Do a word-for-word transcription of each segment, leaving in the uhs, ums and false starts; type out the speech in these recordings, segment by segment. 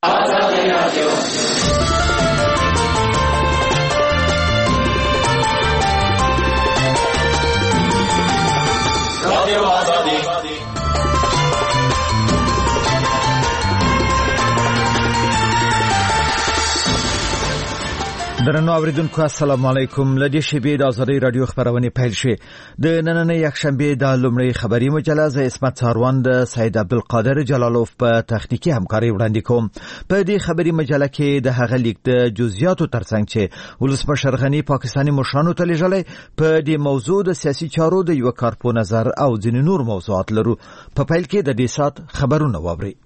آزادی رادیو رادیو آزادی. درنو اوریدونکو السلام علیکم. لدی شبې د آزادۍ رادیو خبرونه پیل شي. د نننۍ یکشنبه د لومړی خبري مجله ز اسمت څاروان د سید عبدالقادر جلالوف په تخنیکی همکاري وړاندې کوم. په دې خبري مجله کې د هغه لیک د جزئیاتو ترڅنګ چې ولسمشر غنی پاکستاني مشرانو ته لېږلی په دې موضوع د سیاسي چارو د یو کارپو نظر او ځینې نور موضوعات لرو. په پیل کې د دې سات خبرونه واورئ.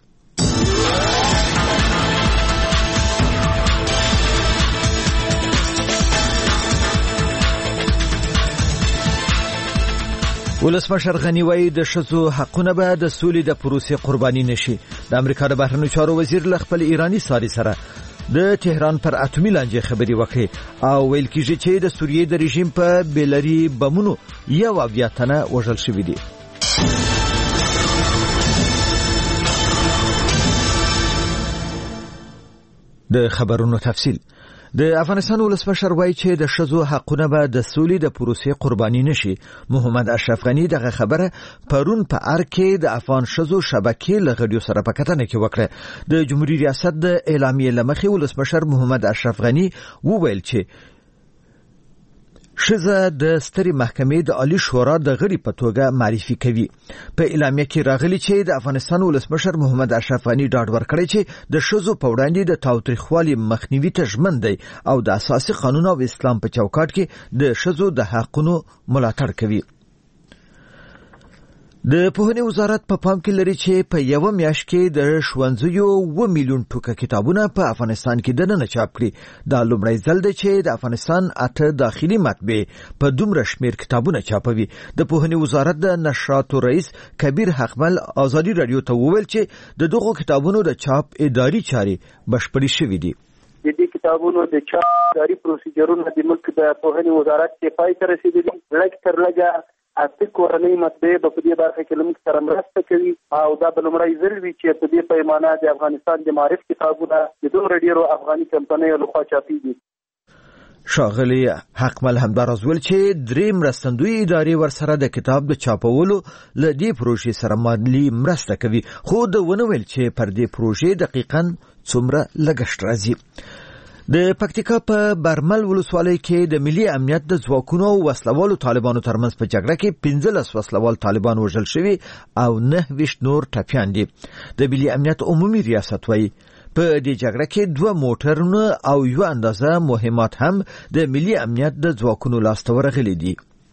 ولسمشر غنی وایي د ښځو حقونه به د سولې د پروسې قرباني نشي. د امریکا د بهرنیو چارو وزیر له خپل ایرانی ساري سره د تهران پر اتومي لانجې خبرې وکړې او ویل کېږي چې د سوریې د رژیم په بیلري بمونو یو اویا تنه وژل شوي دي. د خبرونو تفصیل. د افغانستان ولسمشر وایي چې د ښځو حقونه به د سولې د پروسې قرباني نشي. محمد اشرف غنی دغه خبره پرون په ار کې د افغان ښځو شبکې له غړیو سره په کتنه کې وکړه. د جمهوریت ریاست د اعلامیې لمخې ولسمشر محمد اشرف غنی وویل چې ښځه د سترې محکمې د عالی شورا د غړي په توګه معرفي کوي. په اعلامیه کې راغلي چې د افغانستان ولسمشر محمد اشرف غنی ډاډ ورکړی چې د ښځو په وړاندې د تاوتریخوالي مخنیوي ته ژمن دی او د اساسي قانون او اسلام په چوکاټ کې د ښځو د حقونو ملاتړ کوي. د پوهنې وزارت په پام کې لري چې په یو میاشت کې د ښوونځیو و میلیون ټوکه کتابونه په افغانستان کې دننه چاپ کړي. دا لومړی ځل دی چې د افغانستان اته داخلي مطبعې په دومره شمیر کتابونه چاپوي. د پوهنې وزارت د نشراتو رئیس کبیر حقمل آزادي رادیو ته وویل چې د دغو کتابونو د چاپ اداري چارې بشپړې شوې دي. د دې کتابونو د چاپ اداري پروسیجرونه د ملک د پوهنې وزارت کې پای ته رسیدلي. لږ تر لږه اته کورنۍ مطبعې په دې برخه کې لمک سره مرسته کوي او دا به لومړی ځل وي چې په دې پیمانه د افغانستان د معرف کتابونه د دومره ډیرو افغاني کمپنیو لخوا چاپېږي. ښاغلي حقمل همداراز ویل چې درې مرستندوی ادارې ورسره د کتاب د چاپولو له دې پروژې سره مالي مرسته کوي، خو د ونه ویل چې پر دې پروژې دقیقاً څومره لګښت راځي. د پکتیکا په برمل ولسوالۍ کې د ملي امنیت د ځواکونو او وسلوالو طالبانو ترمنځ په جګړه کې پنځلس وسلوال طالبان وژل شوي او نه ویشت نور ټپیان دي. د ملي امنیت عمومي ریاست وایي په دې جګړه کې دوه موټرونه او یو اندازه مهمات هم د ملي امنیت د ځواکونو لاسته ورغلي دي.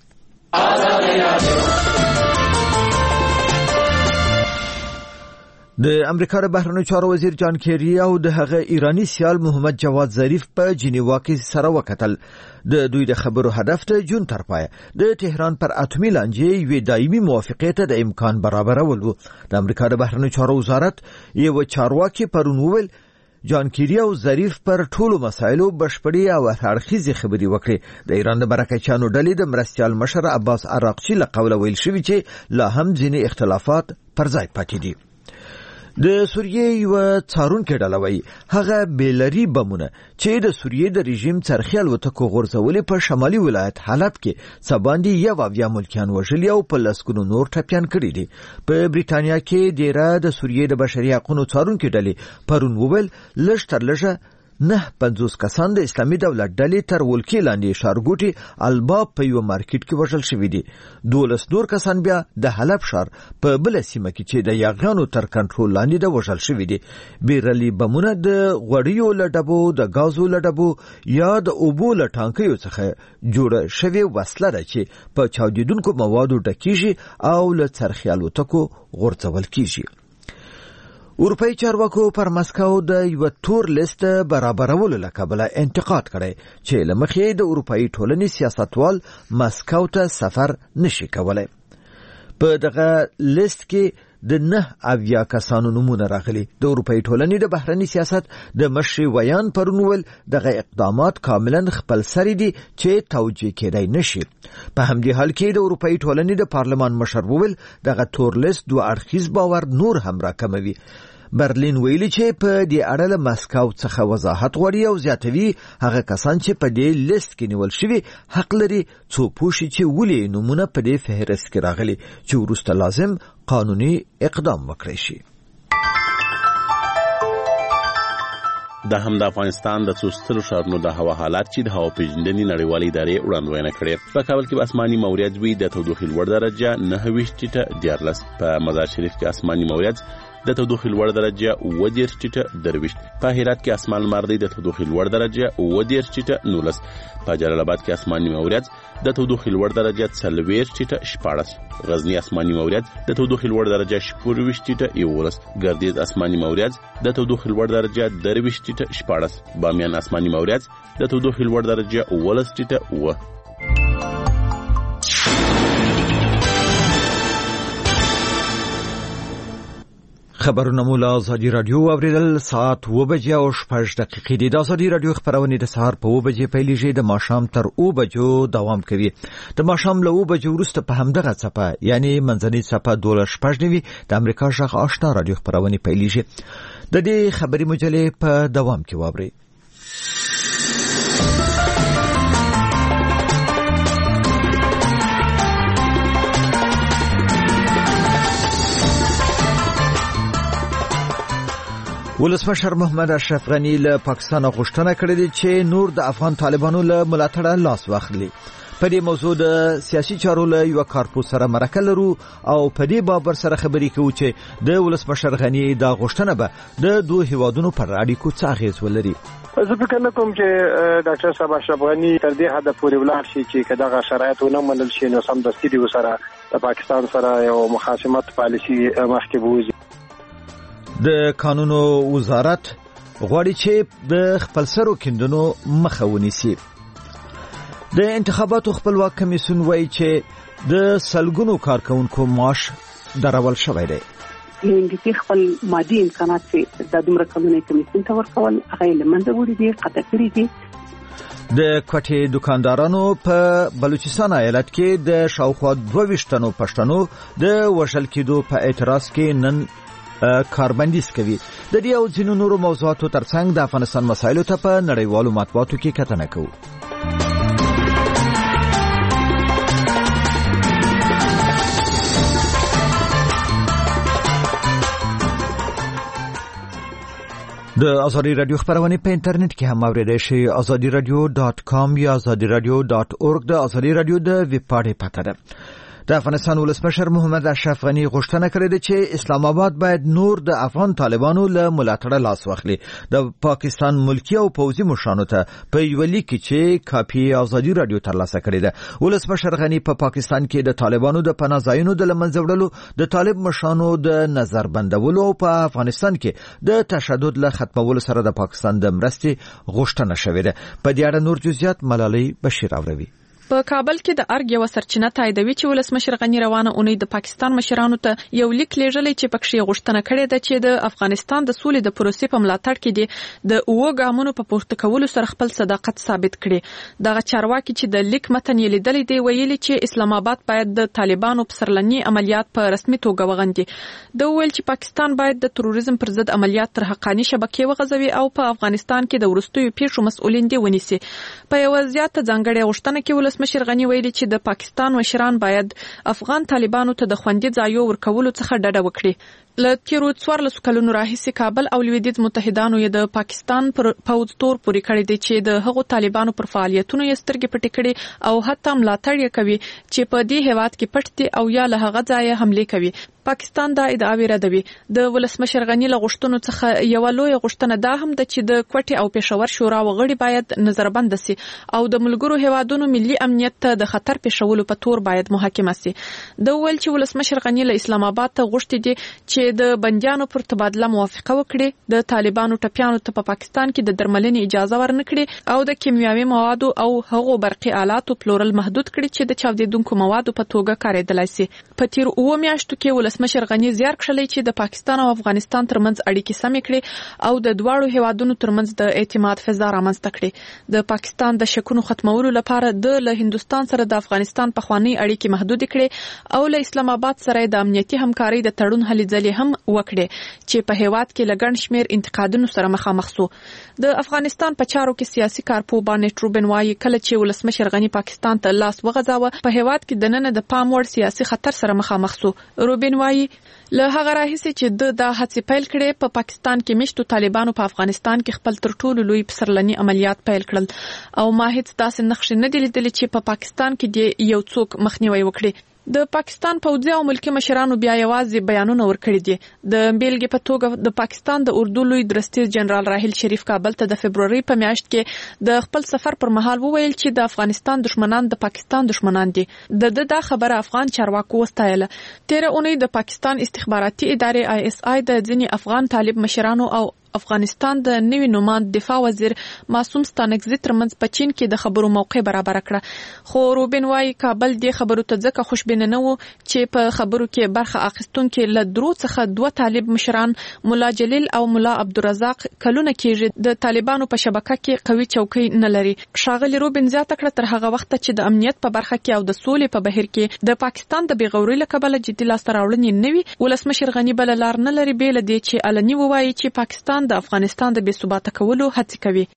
د امریکا د بهرنیو چارو وزیر جان کیری او د هغه ایرانی سیال محمد جواد ظریف په جنیوا کې سره وکتل. د دوی د خبرو هدف ته جون تر پایه د تهران پر اتومي لانجې یوې دایمي موافقې ته د امکان برابرول و. د امریکا د بهرنیو چارو وزارت یو چارواکي پرون وویل جان کیری او ظریف پر ټولو مسایلو بشپړې او هرخیزي خبرې وکړي. د ایران د مرکچیانو ډلې د مرستيال مشر عباس عراقچي له قوله ویل شوی چې لا هم ځینې اختلافات پر ځای پاتې دي. د سوریې یو څارونکو ډله وایي هغه بیلري بمونه چې د سوریې د رژیم څرخي الوتکو غورځولې په شمالي ولایت حلب کې سباندې یو اویا ملکیان وژلي او په لسګونو نور ټپیان کړي دي. په بریټانیا کې ډیره د سوریې د بشري حقوقو څارونکو ډلې پرون وویل لږ تر لږه نه پنځوس کسان د اسلامي دولت ډلې تر ولکې لاندې ښارګوټي الباب په یو مارکیټ کې وژل شوي دي. دولس نور کسان بیا د حلب ښار په بله سیمه کې چې د یاغیانو تر کنټرول لاندې د وژل شوي دي. بیرلي بمونه د غوړیو له ډبو، د غازو له ډبو یا د اوبو له ټانکیو څخه جوړه شوې وسله ده چې په چاودیدونکو موادو ډکیږي او له څرخي الوتکو غورځول کیږي. اروپایي چارواکو پر مسکو د یو تور لیست برابرولو له کبله انتقاد کړی چې له مخې د اروپایي ټولنې سیاستوال مسکو ته سفر نشي کولای. په دغه لیست کې د نه اویا کسانو نمونه راغلي. د اروپایي ټولنې د بهرني سیاست د مشر ویان پرون ویل دغه اقدامات کاملا خپلسري دي چې توجیه کېدای نشي. په همدې حال کې د اروپایي ټولنې د پارلمان مشر ویل دغه تور لیست دوه اړخیز باور نور هم راکموي. برلین ویلي چې په دې اړه له مسکو څخه وضاحت غواړي او زیاتوي هغه کسان چې په دې لیست کې نیول شوي حق لري څو پوښي چې ولې نمونه په دې فهرست کې راغلي چې وروسته لازم قانوني اقدام وکړي شي. د هم د افغانستان د څو سترو ښارونو د هوا حالات چې د هوا پیژندنې نړیوالې ادارې وړاندوینه کړې. په کابل کې آسماني موریځ وي د تودوخې لوړ درجه نهه ویشت ټیټه دیارلس، په مزار شریف کې آسماني موریځ د تودوخې لوړ درجه اووه دېرش ټیټه درویشت، په هرات کې آسمان لمر دی د تودوخې لوړ درجه اووه دېرش ټیټه نولس، په جلال آباد کې آسماني موریځ د تودوخې لوړ درجه څلوېښت ټیټه شپاړس، غزنی آسماني موریځ د تودوخې لوړ درجه شپږ ویشت ټیټه یوولس، ګردیز آسماني موریځ د تودوخې لوړ درجه درویشت ټیټه شپاړس، بامیان آسماني موریځ د تودوخې لوړ درجه اوولس ټیټه اووه. خبرونه مو له ازادي رادیو اوریدل. ساعت اوه بجې او شپږ دقیقې دي. د ازادي رادیو خبرونه د سهار په اوه بجې پیلېږي، د ماښام تر اوه بجو دوام کوي. د ماښام له اوه بجو وروسته په همدغه څپه یعنی منځنۍ څپه دوله شپږ نوي د امریکا غږ آشنا رادیو خبرونه پیلېږي. د دې خبري مجلې په دوام کې واوري. ولسمشر محمد اشرف غنی له پاکستان غوښتنه کړې ده چې نور د افغان طالبانو له ملاتړه لاس واخلي. په دې موضوع د سیاسي چارو له یو کارپوس سره مرکه لرو او په دې باب سره خبرې کوو چې د ولسمشر غنی د غوښتنه به د دوه هیوادونو پر اړیکو څه اغیز ولري. زه فکر نه کوم چې ډاکټر صاحب اشرف غنی تر دې حد پورې ولاړ شي چې کداغه شرایط ونه منل شي نو سم دستي دی سره د پاکستان سره یو مخاصمت پالیسی مخکې بوزي. د قانونو وزارت غواړي چې د خپلسرو کیندنو مخه ونیسي. د انتخاباتو خپلواک کمیسیون وایي چې د سلګونو کارکونکو معاش درول شوی دی. انګلیسي خپل مادي امکانات چې د دومره قانوني کمیسیون ته ورکول هغه لمنځه وړي دي، قطع کړي دي. د کوټې دکاندارانو په بلوچستان ایالت کې د شاوخوا دوه ویشتنو پښتنو د وژل کېدو په اعتراض کې نن کاربندیز کوي. د دې او ځینو نورو موضوعاتو ترڅنګ د افغانستان مسایلو ته په نړیوالو مطبوعاتو کې کتنه کوو. د ازادي رادیو خبرونه په انټرنیټ کې هم اوریدئ شئ. ازادي رادیو ډاټ کام یا ازادي رادیو ډاټ اورګ د ازادي رادیو د ویب پاڼې پته ده. د افغانستان ولسمشر محمد اشرف غنی غوښتنه کړې ده چې اسلام آباد باید نور د افغان طالبانو له ملاتړه لاس واخلي. د پاکستان ملکی او پوځي مشرانو ته په یو لیک کې کاپی ازادي رادیو ترلاسه کړې ده. ولسمشر غنی په پاکستان کې د طالبانو د پناه ځایونو د لمنځه وړلو، د طالب مشرانو د نظر بندولو او په افغانستان کې د تشدد له ختمولو سره د پاکستان د مرستې غوښتنه شوې ده. په دې اړه نور جزئیات ملالۍ بشیر اوروي. په کابل کې د ارګ یو سرچینه تاییدوي چې ولسمشر غنی روانه اونۍ د پاکستان مشرانو ته یو لیک لیږلی چې پکې غوښتنه کړې ده چې د افغانستان د سولې د پروسې په ملاتړ کې دي د اوه ګامونو په پورته کولو سره خپل صداقت ثابت کړي. دغه چارواکي چې د لیک متن یې لیدلی دی ویلي چې اسلام آباد باید د طالبانو په سرلني عملیات په رسمي توګه وغندي. د ویل چې پاکستان باید د تروریزم پر ضد عملیات تر حقاني شبکې وغځوي او په افغانستان کې د وروستیو پیښو مسؤلین دي ونیسي. په یو زیاته ځانګړې غوښتنه کې ولسمشر غنی ویلي چې د پاکستان مشران باید افغان طالبانو ته د خوندي ځایو ورکولو څخه ډډه وکړي. له تیرو څوارلسو کلونو راهیسې کابل او لویدیځ متحدانو یې د پاکستان پر پوځ تور پورې کړی دی چې د هغو طالبانو پر فعالیتونو یې سترګې پټې کړي او حتی ملاتړ یې کوي چې په دې هیواد کې پټ دي او یا له هغه ځایه حملې کوي. پاکستان دا ادعاوې ردوي. د ولسمشر غنی له غوښتنو څخه یو لوی غوښتنه دا هم ده چې د کوټې او پېښور شورا وغړي باید نظربند شي او د ملګرو هیوادونو ملي امنیت ته د خطر پېښولو په تور باید محاکمه شي. د ویل چې ولسمشر غنی له اسلام آباد ته غوښتي دي چې د بندیانو پر تبادله موافقه وکړي، د طالبانو ټپیانو ته په پاکستان کې د درملنې اجازه ورنکړي او د کیمیاوي موادو او هغو برقي آلاتو پلورل محدود کړي چې د چاودیدونکو موادو په توګه کارېدلای شي. په تیر اوه میاشتو کې ولسمشر غنی زیار کړی چې د پاکستان او افغانستان ترمنځ اړیکې سمې کړي او د دواړو هیوادونو ترمنځ د اعتماد فضا رامنځته کړي. د پاکستان د شکونو ختمولو لپاره د له هندستان سره د افغانستان پخوانی اړیکې محدود کړي او له اسلام آباد سره د امنیتي همکارۍ د تړون هلې ځلې خبرې هم وکړې چې په هیواد کې لګن شمیر انتقادونو سره مخامخ شو. د افغانستان په چارو کې سیاسي کارپو باندې روبن وايي کله چې ولسمشر غنی پاکستان ته لاس وغځاوه په هیواد کې د نن د پام وړ سیاسي خطر سره مخامخ شو. روبن وايي له هغه راهیسې چې د د هڅې پیل کړي په پاکستان کې مشتو طالبانو په افغانستان کې خپل تر ټولو لوی پسرلني عملیات پیل کړل او ما هیڅ داسې نقشې نه دي لیدلې چې په پاکستان کې د یو څوک مخنیوي وکړي. د پاکستان پوځي او ملکی مشرانو بیا یوازې بیانونه ورکړي دي. د بیلګې په توګه د پاکستان د اردو لوی درستیز جنرال راحیل شریف کابل ته د فبرवरी په میاشت کې د خپل سفر پر مهال وویل چې د افغانستان دشمنان د پاکستان دشمنان دي. د د دا خبره افغان چارواکو وستایله. تیر اونۍ د پاکستان استخباراتي ادارې آی اس آی د ځینې افغان طالب مشرانو او افغانستان د نوي نوماند دفاع وزیر معصوم ستانکزي ترمنځ په چین کې د خبرو موقع برابر کړه. خو روبن وايي کابل د خبرو ته ځکه خوشبینه نه و چې په خبرو کې برخه اخیستونکو له درو څخه دوه طالب مشران مولا جلیل او مولا عبدالرزاق کلونه کېږي د طالبانو په شبکه کې قوي چوکۍ نه لري. ښاغلي روبن زیاته کړه تر هغه وخت چې د امنیت په برخه کې او د سولې په بهیر کې د پاکستان د بیغوري له کبله جدي لاسته راوړنې نه وي ولسمشر غنی بل لار نه لري بیل دی چې علني ووایي چې پاکستان د افغانستان د بې ثباته کولو هڅه کوي.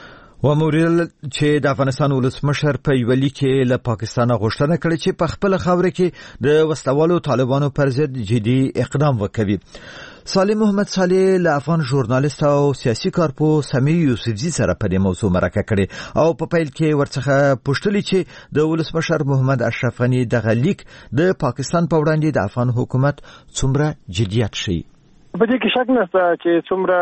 وموریل چې د افغانستان ولسمشر په یو لیک کې له پاکستان غوښتنه کړې چې په خپل خاور کې د وسلوالو طالبانو پر ضد جدي اقدام وکړي. صالح محمد صالح له افغان ژورنالیست او سیاسي کارپو سمیع یوسفزي سره په دې موضوع مرکه کړې او په پیل کې ورڅخه پوښتلې چې د ولسمشر محمد اشرف غنی دغه لیک د پاکستان په وړاندې د افغان حکومت څومره جديت شي. په دې کې شک نشته چې څومره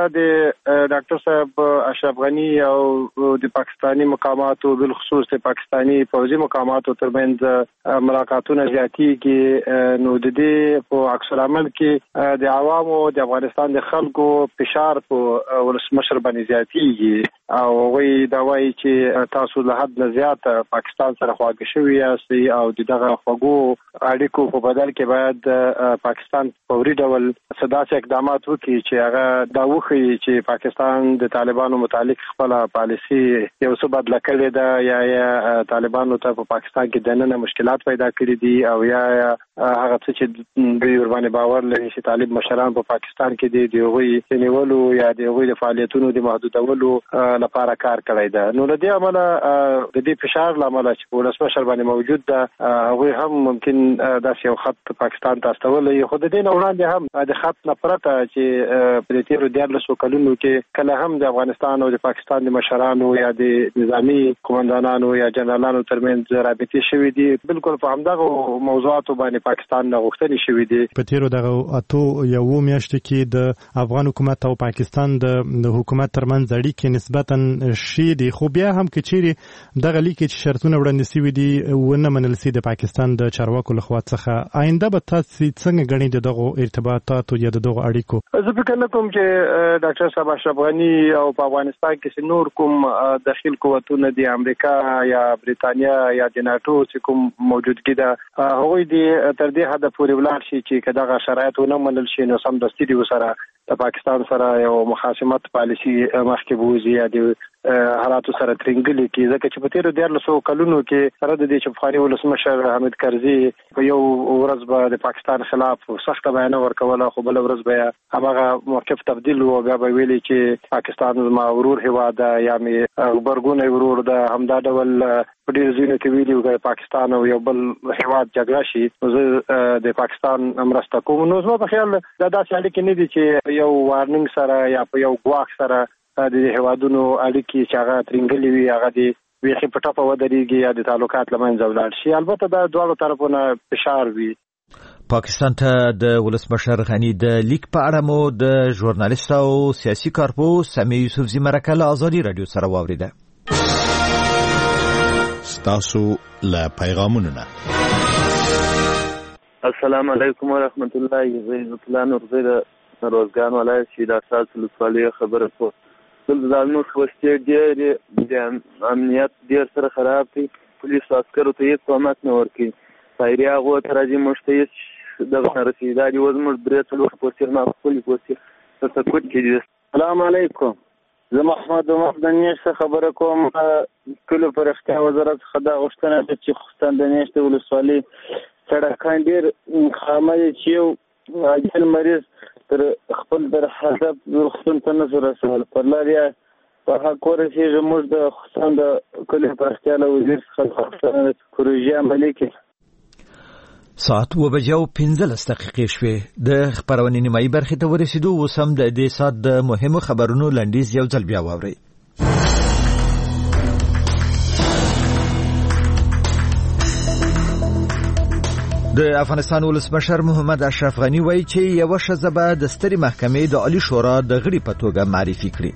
د ډاکټر صاحب اشرف غنی او د پاکستانی مقاماتو بل خصوص د پاکستانی پوځي مقاماتو ترمنځ ملاقاتونه زیاتېږي نو د دې په عکس العمل کې د عوامو د افغانستان د خلکو فشار په ولسمشر باندې زیاتېږي او وی دا وایي چې تاسو له حد نه زیات پاکستان سره خواږه شوي یاست او دغه خوږو اړیکو په بدل کې باید پاکستان فوري ډول صداسي اقدام اقدامات وکړي چې هغه دا وښيي چې پاکستان د طالبانو متعلق خپل پالیسي یو څه بدله کړې ده یا یا طالبانو ته په پاکستان کې دننه مشکلات پیدا کړي دي او یا هغه څه چې دوی ورباندې باور لري چې طالب مشران په پاکستان کې دي د هغوی نیولو یا د هغوی د فعالیتونو د محدودولو لپاره کار کړی ده. نو له دې امله د دې فشار له امله چې په ولسمشر باندې موجود ده هغوی هم ممکن داسې یو خط پاکستان ته استولی خو د دې نه وړاندې هم د خط نه پرته چې په تیرو دیارلسو کلونو کې کله هم د افغانستان او د پاکستان د مشرانو یا د نظامی قومندانانو یا جنرالانو ترمنځ رابطې شوې دي بالکل په همدغه موضوعاتو باندې پاکستان نه غوښتنې شوې دي. په تیرو دغه اتو یو میاشتو کې د افغان حکومت او پاکستان د حکومت ترمنځ اړیکې نسبتا ښې دي خو بیا هم که چیرې دغه لیک چې شرطونه وړاندې شوي دي ونه منل شي د پاکستان د چارواکو لخوا څخه آینده به تاسو څنګه ګڼئ د دغه ارتباطاتو یا د دغه اړیکو؟ زه فکر نه کوم چې ډاکټر صاحب اشرف غنی او په افغانستان کې نور کوم داخل قوتونه د امریکا یا بریتانیا یا د ناتو چې کوم موجودګي ده هغوی د تر دې حد پورې ولاړ شي چې کداغه شرایط ونه منل شي نو سم دستي دی وسره د پاکستان سره یو مخاصمت پالیسي مخکې بوزي یا د حالاتو سره ترنګلي کې ځکه چې په تیرو دیارلسو کلونو کې سره د دې چې افغاني ولسمشر حامد کرزي په یو ورځ به د پاکستان خلاف سخت بیان ورکوله خو بل ورځ به هغه موقف تبدیل و بیا به ویلي چې پاکستان زما ورور هیواد ده یا مې غبرګون ورور ده همدا ډول په ډېر ځینو کې ویلي چې پاکستان او یو بل هیواد جګړه شي زه د پاکستان مرسته کوم. نو زما په خیال دا داسې اړیکې نه دي چې یو وارننګ سره یا په یو ګواښ سره د هیوادونو اړیکې چې هغه ترنګلې وي هغه د ویخي په ټاپه ودرېږي یا د تعلقات له منځه ولاړ شي. البته دا دواړو طرفونه فشار وي. پاکستان ته د ولسمشر غنی د لیک په اړه مو د ژورنالیست او سیاسي کارپو سمیع یوسفزي مرکه له ازادي رادیو سره واوریده. ستاسو له پیغامونو نه السلام علیکم ورحمت الله وبرکاته. نورزید روزګان ولایت چې د اساس ولسوالۍ خبره کو دلته د نور خوستې ډېر د امنیت ډېر سره خراب دي. پولیسو عسکرو ته هېڅ کومک نه ورکوي. طایرې هغو ته راځي موږ ته هېڅ دغه نه رسېږي. دا دي اوس موږ درې څلور پوستې ما خپلې پوستې په سکوت کې دي. السلام علیکم. زه محمد عمر د نیش څخه خبره کوم. کلو په رښتیا وزارت څخه دا غوښتنه ده چې خوستان د نیش د ولسوالۍ سړکان ډېر خامه دي چې یو عاجل مریض تر خپل در هدف روغتون ته نه رسول پر لار یا په حق ورسېږي. موږ د خصوصا د کلي پراختیا له وزیر څخه غوښتنه پروژې عملي کړي. ساعت و بجو پنځلس دقیقې شوې. د خبرونې نیمایي برخې ته ورسېدو. اوس هم د دې ساعت د مهمو خبرونو لنډیز یو ځل بیا واورئ. د افغانستان ولسمشر محمد اشرف غنی وایي چې یوه ښځه به د سترې محکمې د عالی شورا د غړي په توګه معرفي کړي.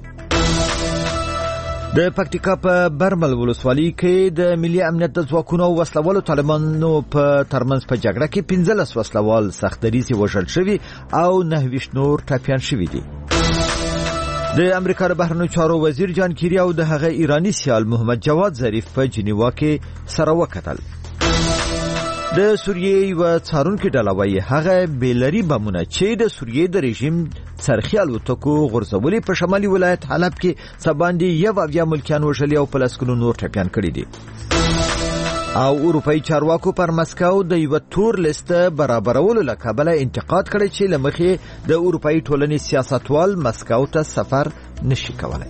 د پکتیکا په برمل ولسوالۍ کې د ملي امنیت د ځواکونو او وسلوالو طالبانو په ترمنځ په جګړه کې پنځلس وسلوال سخت دریځ وژل شوي او نهه ویشت نور ټپیان شوي دي. د امریکا د بهرنیو چارو وزیر جان کیری او د هغه ایرانی سیال محمد جواد ظریف په جنیوا کې سره وکتل. د سوریې و څارونکو ډله وايي هغه بیلری بمونه چې د سوریې د رژیم څرخي الوتکو غورځولې په شمالي ولایت حلب کې سباندې یو اویا ملکیان وژلي او پلسکونو نور ټپیان کړي دي. او اروپایي چارواکو پر مسکو د یو تور لیست برابرولو له کابل انتقاد کړی چې لمخې د اروپایي ټولنې سیاستوال مسکو ته سفر نشي کولای.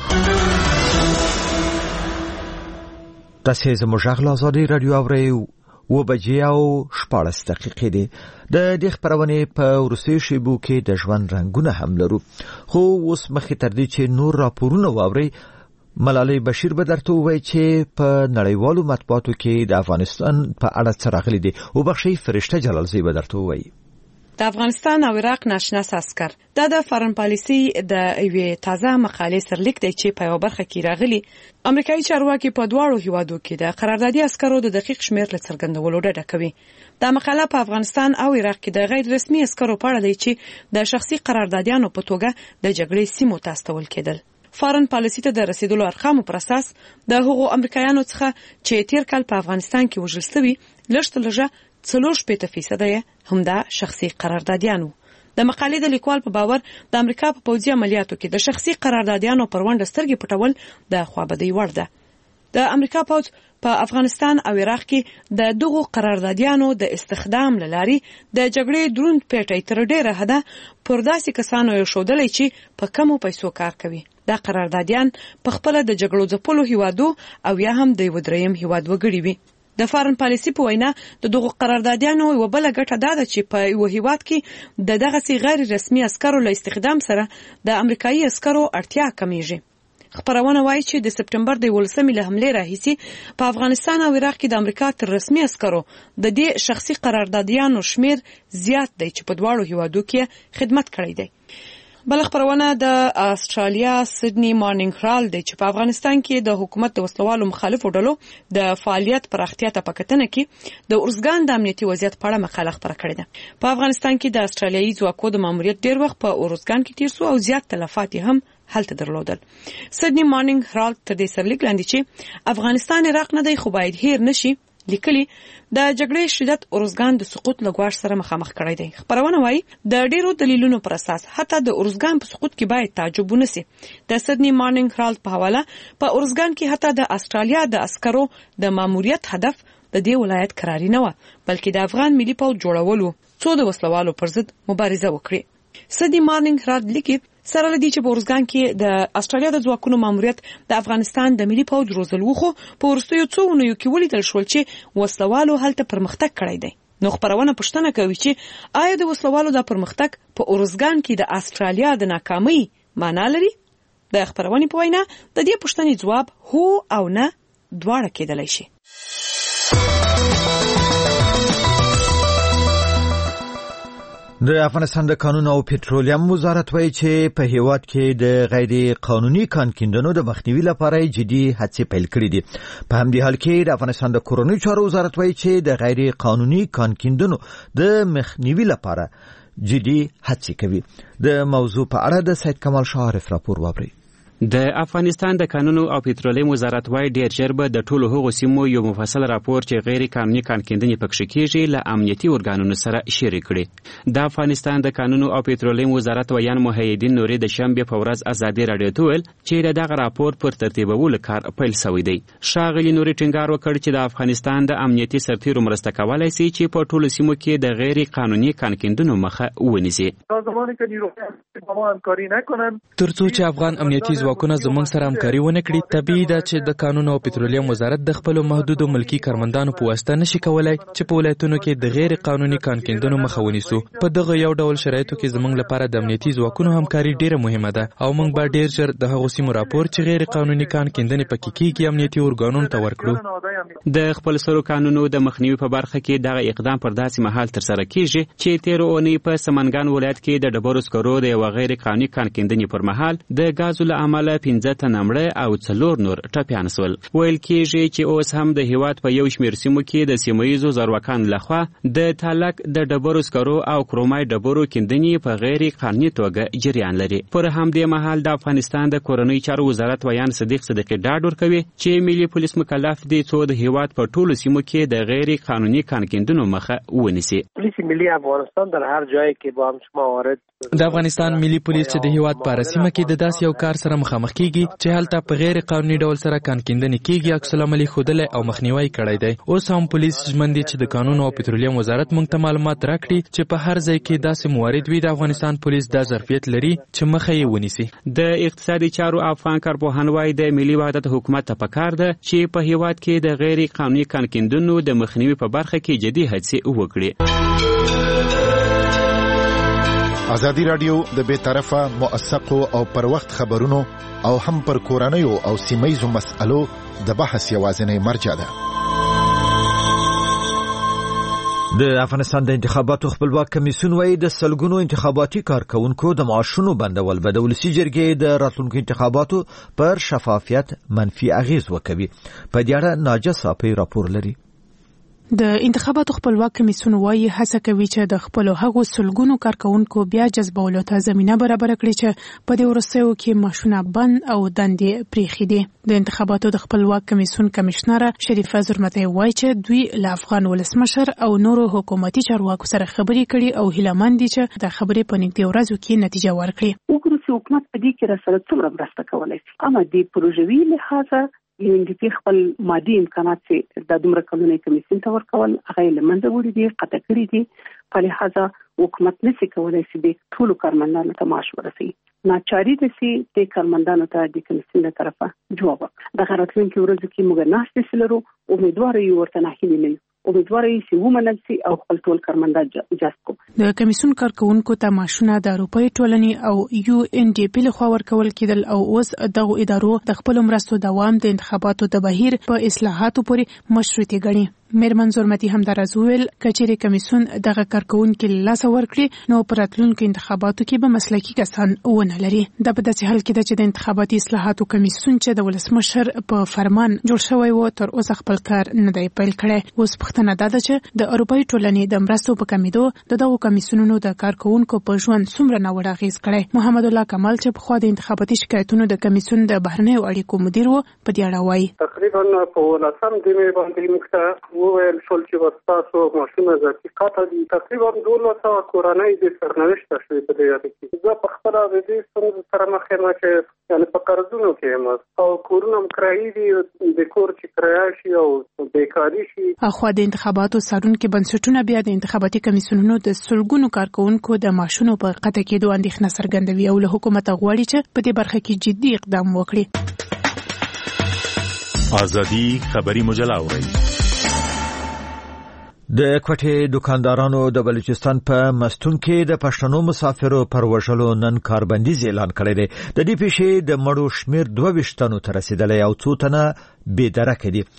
تاسو زموږ غږ له آزادۍ رادیو اورئ. و بجې او شپاړس دقیقې دي. د دې خبرونې په وروستیو شیبو کې د ژوند رنګونه هم لرو. خو اوس مخکې تر دې چې نور راپورونه واورئ، ملالۍ بشیر به درته ووایي چې په نړیوالو مطبوعاتو کې د افغانستان په اړه څه راغلي دي. وبخښئ، فرشته جلالزی به درته ووایي. د افغانستان او عراق ناشناس عسكر دا د فارن پالیسي د یوې تازه مقالې سرلیک دی چې په یو برخه کې راغلي. امریکایي چارواکي په دواړو هیوادو کې د قراردادي عسکرو د دقیق شمیر له څرګندولو ډډه کوي. دا مقاله په افغانستان او عراق کې د غیر رسمي عسکرو په اړه دی چې د شخصي قراردادیانو په توګه د جګړې سیمو ته استول کېدل. فارن پالیسي ته د رسیدلو ارقامو پر اساس د هغو امریکایانو څخه چې تیر کال په افغانستان کې وژل شوي لږ تر لږه څلور شپېته فیصده یې همدا شخصي قراردادیانو. د مقالې د لیکوال په باور د امریکا په پوځي عملیاتو کې د شخصي قراردادیانو پر ونډه سترګې پټول د خوابدۍ وړ ده. د امریکا پوځ په افغانستان او عراق کې د دغو قراردادیانو د استخدام لاري د جګړې دروند پیټي تر ډیره حده پر داسې کسانو یو شودلې چې په کمو پیسو کار کوي. دا قراردادیان په خپل د جګړو ځپلو هیوادو او یا هم د یو دریم هیواد وګړي وي. د فارن پالیسي په وینا د دغو قراردادیانو یو بل ګټه دا ده چې په یو هیواد کې د دغه سي غیر رسمي عسکرو له استخدام سره د امریکایي عسکرو اړتیا کمیږي. خبرونه وایي چې د سپټمبر د ولسمې له حمله راهیسي په افغانستان او عراق کې د امریکا تر رسمي عسکرو د دې شخصي قراردادیانو شمیر زیات دی چې په دواړو هیوادو کې خدمت کړی دی. بل خبرونه د استرالیا سیدنی مارنینګ هرالد دی چې په افغانستان کې د حکومت د وسلوالو مخالفو ډلو د فعالیت پراختیا ته پکتنه کې د اورزګان د امنیتي وضعیت په اړه مقاله خبره کړې ده. په افغانستان کې د استرالیایي ځواکونو د ماموریت ډیر وخت په اورزګان کې تیر شو او زیات تلفات هم هلته درلودل. سیدنی مارنینګ هرالد تر دې سرلیک لاندې چې افغانستان عراق نه دی خو باید هیر نشي لیکلي د جګړې شدت اورزګان د سقوط لګواش سره مخامخ کړی دی. خبرونه وایي د ډیرو دلیلونو پر اساس حتی د اورزګان په سقوط کې باید تعجب ونسی. د سیدنی مارنینګ هرالد په حواله په اورزګان کې حتی د استرالیا د عسکرو د ماموریت هدف د دې ولایت قراری نه و بلکې د افغان ملي پوځ جوړولو څو د وسلوالو پر ضد مبارزه وکړي. سیدنی مارنینګ هرالد لیکي سره لدی چې په اورزګان کې د استرالیا د ځواکونو ماموریت د افغانستان د ملي پوځ روزل وخو په ورستیو څو ونیو کې ولیدل شول چې وسلوالو هلته پرمختګ کړی دی. نو خبرونه پوښتنه کوي چې آیا د وسلوالو د پرمختګ په اورزګان کې د استرالیا د ناکامۍ معنا لري؟ د خبرونې په وینا د دې پوښتنې ځواب هو او نه دواړه کېدلی شي. د افغانستان د قانون او پټرولیم وزارت وایي چې په هیواد کې د غیر قانوني کان کیندنو د مخنیوي لپاره جدي هڅې پیل کړې دي. په همدې حال کې د افغانستان د کورنیو چارو وزارت وایي چې د غیر قانوني کان کیندنو د مخنیوي لپاره جدي هڅې کوي. د موضوع په اړه د سید کمال شاه عارف راپور واورئ. د افغانستان د کانونو او پټرولیم وزارت وايي ډېر ژر به د ټولو هغو سیمو یو مفصل راپور چې غیر قانوني کانکیندنې پکښې کېږي له امنیتي ارګانونو سره شریک کړي. د افغانستان د کانونو او پټرولیم وزارت ویان محیدین نوري د شنبې په ورځ ازادي راډیو ته ویل چې د دغه راپور پر ترتیبولو کار پیل شوی دی. ښاغلي نوري ټینګار وکړ چې د افغانستان د امنیتي سرتیرو مرسته کولی شي چې په ټولو سیمو کې د غیر قانوني کانکیندنو مخه ونیسي. ترڅو چې افغان امنیتي ځواکونه زموږ سره همکاري ونه کړي، طبیعي ده چې د کانونو او پټرولیم وزارت د خپلو محدودو ملکي کارمندانو په واسطه نشي کولای چې په ولایتونو کې د غیر قانوني کانکیندنو مخه ونیسو. په دغه یو ډول شرایطو کې زموږ لپاره د امنیتي ځواکونو همکاري ډیره مهمه ده او موږ به ډیر ژر د هغو سیمو راپور چې غیر قانوني کانکیندنې پکې کیږي امنیتي ارګانونو ته ورکړو. د خپل سرو قانونو د مخنیوي په برخه کې دغه اقدام پر داسې مهال ترسره کیږي چې تیر اونۍ په سمنګان ولایت کې د ډبرو سکرو د یو غیر قانوني کانکیندنې پر مهال د غازو له امله پنځه تنه مړه او څلور نور ټپیان شول. ویل کېږي چې اوس هم د هیواد په یو شمېر سیمو کې د سیمه ییزو زورواکانو لخوا د تالک د ډبرو سکرو او کرومای ډبرو کیندنې په غیر قانوني توګه جریان لري. پر همدې مهال د افغانستان د کورنۍ چارو وزارت ویان صدیق صدیقي ډاډ ورکوي چې ملي پولیس مکلف دي څو د هیواد په ټولو سیمو کې د غیر قانوني کانکیندنو مخه ونیسي. پولیس ملی افغانستان در هر جایی که با هم شما وارد د افغانستان ملي پولیس چې د هیواد په رسمه کې د داس یو کار سره مخامخ کیږي چې هلته په غیر قانوني ډول سره کانکیندنې کیږي عکس العمل خودله او مخنیوي کړی دی. اوس هم پولیس ژمن دي چې د قانون او پټرولیم وزارت موږ ته معلومات راکړي چې په هر ځای کې داسې موارد وي د افغانستان پولیس د ظرفیت لري چې مخه یې ونیسي. د اقتصادي چارو افغان کارپوهان وايي د ملي وحدت حکومت ته پکار ده چې په هیواد کې د غیر قانوني کانکیندنو د مخنیوي په برخه کې جدي هڅې وکړي. ازادي راډیو د بې طرفه موثقو او پر وخت خبرونو او هم پر کورنیو او سیمه‌ییزو مسألو د بحث یوازینی مرجع ده. د افغانستان د انتخاباتو خپلواک کمیسیون وايي د سلګونو انتخاباتي کارکونکو د معاشونو بندول به د ولسي جرګې د راتلونکو انتخاباتو پر شفافیت منفي اغیز وکوي. په دې اړه ناجه صافي راپور لري. د انتخاباتو خپلواک کمیسیون وايي هڅه کوي چې د خپل هغو سلګونو کارکونکو بیا جذبولو ته زمينه برابر کړي چې په دې ورسېو کې ماشونه بند او دندې پریخي دي. د انتخاباتو د خپلواک کمیسیون کمشنره شریفه زرمتی وايي چې دوی له افغان ولسمشر او نورو حکومتي چارواکو سره خبرې کړي او هیلهمند دي چې د خبرې په نږدې ورځو کې نتیجه ورکړي. وګورو چې حکومت په دې کې راسره څومره مرسته کولی شي. اما د پروژوي لحاظه یو انګلیسي خپل مادي امکانات چې د دومره کلونې کمیسیون ته ورکول هغه له منځه وړي دي، قطع کړي دي. په لحاظه حکومت نشي کولی چې د ټولو کارمندانو ته معاش ورسوي. ناچاري ده چې د کارمندانو ته د کمیسیون له طرفه جواب ورکړي. د راتلونکي ورځو کې موږ ناستې لرو، امیدواره یو ورته ناهیلي نه یو. امیدواره یې چې ومنل شي او خپل ټول کارمندان جذب کړي. د کمیسیون کارکونکو ته معاشونه د اروپایي ټولنې او یو ان ډي پی لخوا ورکول کېدل او اوس دغه ادارو د خپل مرستو دوام د انتخاباتو د بهیر په اصلاحاتو پورې مشروطي ګڼي. میرمن زرمتی هم درز ویل کچېرې کمیسیون دغه کارکونکو لاس ورکړي نو پر راتلونکو انتخاباتو کې به مسلکي کسان ونه لري. دا په داسې حال کې ده چې د انتخاباتي اصلاحاتو کمیسیون چې د ولسمشر په فرمان جوړ شوی و تر اوسه خپل کار نه دی پیل کړی. اوس پوښتنه ده چې د اروپایي ټولنې د مرستو په کمیدو د دغو کمیسیونونو د کارکونکو په ژوند څومره ناوړه اغېز کړی. محمد الله کمال چې پخوا د انتخاباتي شکایتونو د کمیسیون د بهرنیو اړیکو مدیر و په دې اړه وایي. تقریبا په ولسم دیمې باندې موږ وویل شول چې وسپاسو ماشونه ذاتي قطع دي. تقریبا دولس سوه کورنۍ د سرنوشته شوې په دې اړه کې. زه په خپله د دې ستونزو سره مخ یم چې یعنې په قرضونو کې یم او کورونه هم کرایي دي. د کور چې کرایه شي او بیکاري شي. اخوا د انتخاباتو څارونکي بنسټونه بیا د انتخاباتي کمیسیونونو د سلګونو کارکونکو د معاشونو په قطع کېدو اندېښنه څرګندوي او له حکومته غواړي چې په دې برخه کې جدي اقدام وکړي. ازادي خبري مجله اورئ. د کوټې دکاندارانو د بلوچستان په مستون کې د پښتنو مسافرو پر وژلو نن کاربندیز اعلان کړی دی. د دې پیښې د مړو شمیر دوه ویشت تنو ته رسیدلی او څو تنه بې درکه دي.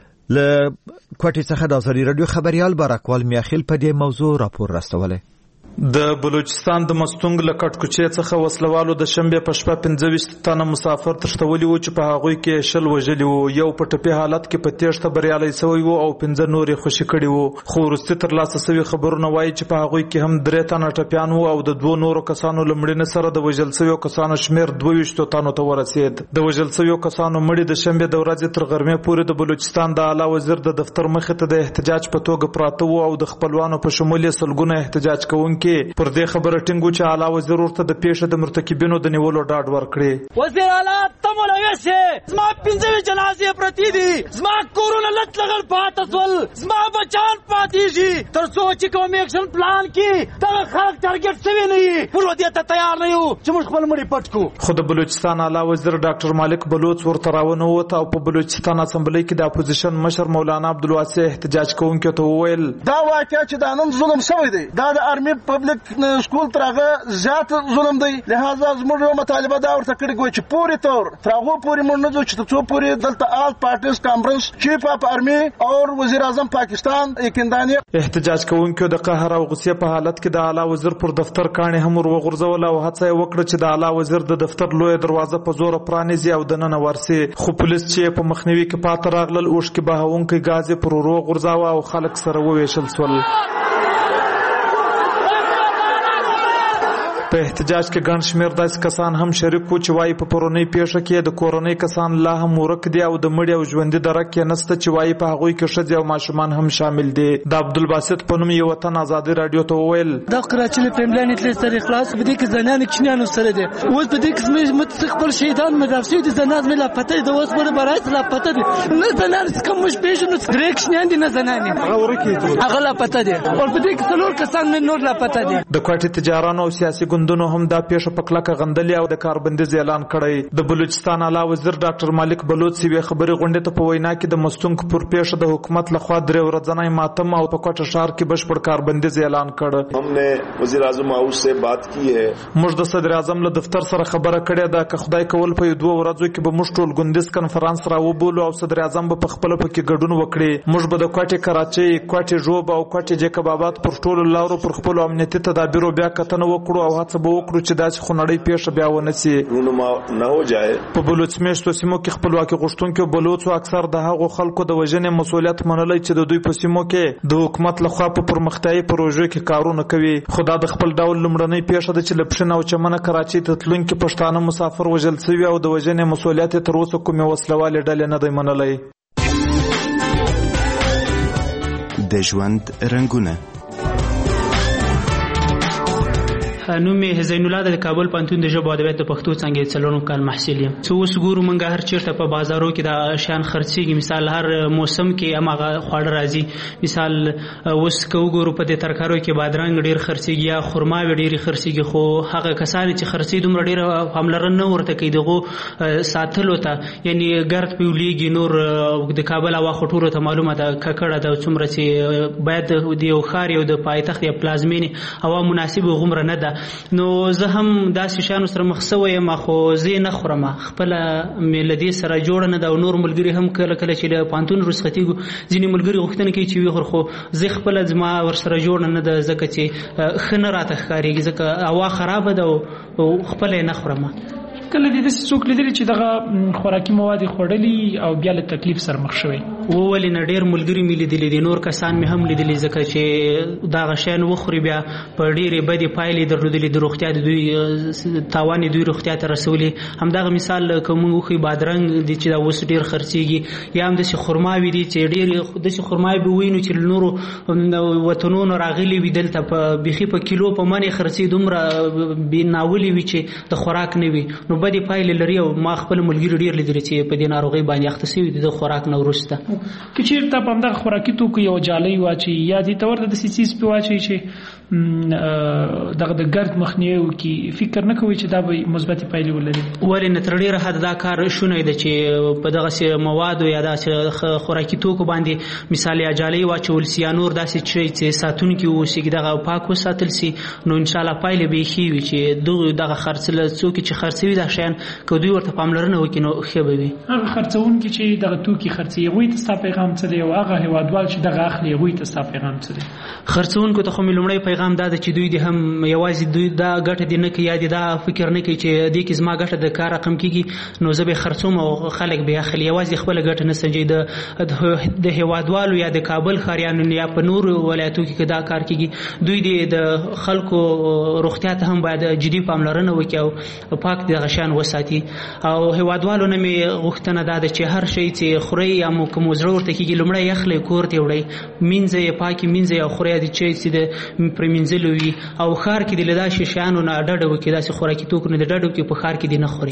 له کوټې څخه د ازادي راډیو خبريال بارکوال میاخیل په دې موضوع راپور راستولی. د بلوچستان د مستونګ له کټکوچې څخه وسلوالو د شنبه په شپه پنځه ویشت تنه مسافر تښتولي وو چې په هغوی کې شل وژلي وو. یو په ټپي حالت کې په تېښته بریالی سوی وو او پنځه نور یې خوشي کړي وو. خو وروستي ترلاسه سوي خبرونه وایي چې په هغوی کې هم درې تنه ټپیان وو او د دوو نورو کسانو له مړینې سره د وژل سویو کسانو شمېر دوه ویشتو تنو ته ورسېد. د وژل سویو کسانو مړي د شنبې د ورځې تر غرمې پورې د بلوچستان د اعلی وزیر د دفتر مخې ته د احتجاج په توګه پراته وو او د خپلوانو په شمول یې سلګونه احتجاج کوونکي پر دې خبره ټینګو چې اعلی وزیر ورته د پیښې د مرتکبینو د نیولو ډاډ ورکړي. وزیر اعلی ته مولوي سي زما پنځه جنازې پرتی دي، زما کورونه لټ لغل پاتې سول، زما بچان پاتې شي تر څو چې کوم اکشن پلان کې دا خلک ټارګټ شوی نه وي. ټول دې ته تیار نه یو چې موږ خپل مړي پټ کو. خو د بلوچستان اعلی وزیر ډاکټر مالک بلوچ ورته راونوت او په بلوچستان اسمبلی کې د اپوزیشن مشر مولانا عبدالواسع احتجاج کوونکو ته وویل دا واقعیا چې دا نن ظلم شوی دی، دا د آرمي پبلک سکول ترغه زیات ظلم دی. لہذا زموږ مطالبه دا ورته کړی ګوي چې پوری تور ترغه پوری مونږ نه چې څو پوری دلته آل پارټیز کانفرنس چیف اف آرمي او وزیر اعظم پاکستان یکندانی. احتجاج کوونکو د قهر او غصې په حالت کې د اعلی وزیر پر دفتر کاڼي هم ور وغورځول او هڅه یې وکړه چې د اعلی وزیر د دفتر لوی دروازه په زور پرانیزي او دننه ورسي. خو پولیس چې په مخنیوي کې پاتې راغلل اوښکې بهونکي غازي پر ورو غورځاوه او خلک سره وویشل سول. په احتجاج کې ګڼ شمېر داسې کسان هم شریک وو چې وایي په پرونی پیښه کې د کورنۍ کسان لا هم ورک دي او د مړي او ژوندي درک کې نسته چې وایي په هغوی کې ښځې او ماشومان هم شامل دي. د عبدالباسط په نوم یو وطن ازادي رادیو ته وویل دا کراچۍ له پرملان تل سره خلاص په دې کې زنان کښنانو سره دي. اوس په دې کې زموږ متخبر شهیدان مدار شوي دي، زنان مې لا پته دي، اوس پر برایت لا پته دي نه زنان کوم مش پیژنو درې کښنان دي نه زنان هغه ورکې هغه لا پته دي او په دې کې څلور کسان مې نور لا پته دي. د کوټې تجارانو او سیاسي ګوندونو هم دا پیښه په کلکه غندلې او د کاربندیز اعلان کړی. د بلوچستان اعلی وزیر ډاکټر مالک بلوچ سیوی خبري غونډه ته په وینا کې د مستونګ پر پیښه د حکومت لخوا درې ورځنی ماتم او په کوټه شهر کې بشپړ کاربندیز اعلان کړ. हम ने वजीर आजम हाउस से बात की है. موږ د صدر اعظم له دفتر سره خبره کړې ده که خدای کول په دوه ورځو کې به موږ ټول ګوندیز کنفرانس راوبولو او صدر اعظم به په خپل پکې ګډون وکړي. موږ به د کوټه کراچۍ، کوټه جوب او کوټه جیکب آباد پر ټولو لارو پر خپل امنیتي تدابیرو بیا کتنه وکړو او هڅه به وکړو چې داسې خونړۍ پیښه بیا ونه سي نه هو جائے. په بلوچ میشتو سیمو کې خپلواکي غوښتونکو بلوچو اکثر د هغو خلکو د وژنې مسولیت منلای چې د دوی په سیمو کې د حکومت لخوا په پرمختیايي پروژو کې کارونه کوي. خو دا د خپل ډول لمړنۍ پیښه ده چې لپښنه او چمنه کراچۍ ته تلونکي پښتانه مسافر وژل شوي او د وژنې مسولیت تر اوسه کومې وسلوالې ډلې نه دی منلای. د ژوند رنگونه نوم یې زین الله د کابل پوهنتون د ژبو ادبیات د پښتو څانګې څلورم کال محصل یم. څه اوس ګورو موږ هر چیرته په بازارو کې د شیان خرڅېږي، مثال هر موسم کې هماغه خواړه راځي. مثال اوس که وګورو په دې ترکاریو کې بادرنګ ډېر خرڅېږي یا خرماوې ډېرې خرڅېږي، خو هغه کسان چې خرڅوي دومره ډېره پاملرنه نه ورته کوي دغو ساتلو ته، یعنې ګرد پې ولیږي. نور د کابل هوا خو ټولو ته معلومه ده ککړه ده، څومره چې باید د یو ښار یو د پایتخت یا پلازمینې هوا مناسب غومره نه ده. نو زه هم داسې شیانو سره مخ شوی یم، خو زه یې نه خورم، خپله مې له دې سره جوړه نه ده. او نور ملګري هم کله کله چې له پوهنتون رخصتېږو ځینې ملګري غوښتنه کوي چې ویې خور، خو زه خپله زما ورسره جوړه نه ده ځکه چې ښه نه راته ښکارېږي، ځکه هوا خرابه ده او خپله یې نه خورم. کله دې داسې څوک لیدلي چې دغه خوراکي مواد یې خوړلي او بیا له تکلیف سره مخ شوی؟ ولې نه، ډېر ملګري مې لیدلي دي، نور کسان مې هم لیدلي، ځکه چې دغه شیان وخوري بیا په ډېرې بدې پایلې درلودلي، د روغتیا د دوی تاوان یې دوی روغتیا ته رسولي. همدغه مثال که موږ وښیو بادرنګ دی چې دا اوس ډېر خرڅېږي، یا هم داسې خرماوې دي چې ډېرې داسې خرماوې به ووینو چې له نورو وطنونو راغلي وي، دلته په بیخي په کیلو په من یې خرڅي، دومره بې ناولې وي چې د خوراک نه وي. نو بدې پایلې لري او ما خپل ملګري ډېر لیدلي چې په دې ناروغۍ باندې اخته شوي دي د خوراک نه وروسته. که چېرته په همدغه خوراکي توکو یو جالۍ واچوي یا دې ته ورته داسې څیز پې واچوي چې دغه د ګرد مخنیوي وکړي، فکر نه کوي چې دا به مثبتې پایلې ولري؟ ولې نه، تر ډېره حده دا کار شونی ده چې په دغسې موادو یا داسې خوراکي توکو باندې مثال یا جالۍ واچول سي یا نور داسې شی چې ساتونکي واوسي دغه پاک وساتل سي، نو انشاءالله پایلې به یې ښې وي چې دغه دغه خرڅله څوک چې خرڅوي دا شیان که دوی ورته پاملرنه وکړي نو ښه به وي. هغه خرڅوونکي چې دغه توکي خرڅوي هغوی ته ستا پیغام څه دی او هغه هېوادوال چې دغه اخلي هغوی ته ستا پیغام څه دی؟ خرڅوونکو ته خو مې لومړی پیغام دا چې دوی دې هم یوازې دوی دا ګټه دې نه کوي یا دې دا فکر نه کوي چې دې کې زما ګټه د کار رقم کېږي نو زه به خرڅوم او خلک به اخلي. یوازې خپله ګټه نه سنجوي. د هیوادوالو یا د کابل ښاریانو یا په نورو ولایتو کې که دا کار کېږي دوی دې د خلکو روغتیا ته هم باید جدي پاملرنه وکړي او پاک دغه شیان وساتي. او هیوادوالو نه مې غوښتنه دا ده چې هر شی چې خورئ یا مو که مو زړه ورته کېږي لومړی یخلی کور ته وړئ، مینځئ یې پاکې مینځئ او خورئ د چای چې د پرې مینځلو وي. او ښار کې دې له داسې شیانو نه ډډه وکړي، داسې خوراکي توکو نه د ډډه وکړي، په ښار کې دې نه خورئ.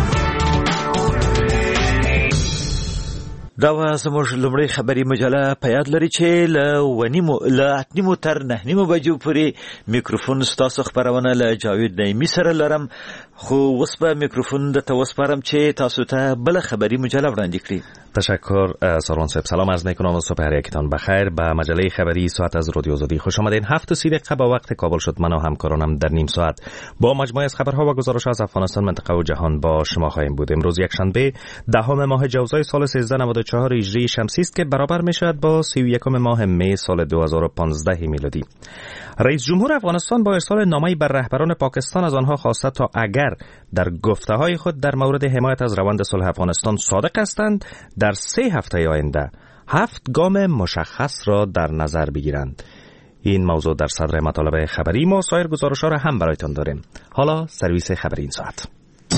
دا و زموږ لومړی خبري مجله په یاد لري چې له ونیمو له اتنیمو تر نهنیمو بجو پورې میکروفون ستاسو خبرونه له جاوید نعیمي سره لرم، خو اوس به میکروفون درته وسپارم چې تاسو ته بله خبري مجله وړاندې کړي. تشکر سارون صاحب. سلام عرض میکنم و صبح هر یکتان بخیر. به مجله خبری ساعت از رادیو آزادی خوش آمدین. هفت و سی دقیقه با وقت کابل شد. من و همکارانم در نیم ساعت با مجموعه از خبرها و گزارش‌ها از افغانستان، منطقه و جهان با شما خواهیم بود. امروز یک شنبه دهم ماه جوزای سال سیزده نود و چهار هجری شمسی است که برابر میشود با سی و یکم ماه می سال دو هزار و پانزده میلادی. رئیس جمهور افغانستان با ارسال نامه‌ای بر رهبران پاکستان از آنها خواسته تا اگر در گفته‌های خود در مورد حمایت از روند صلح افغانستان صادق هستند، در سه هفته آینده هفت گام مشخص را در نظر بگیرند. این موضوع در صدر مطالب خبری ما. سایر گزارش‌ها را هم برایتان داریم. حالا سرویس خبری این ساعت.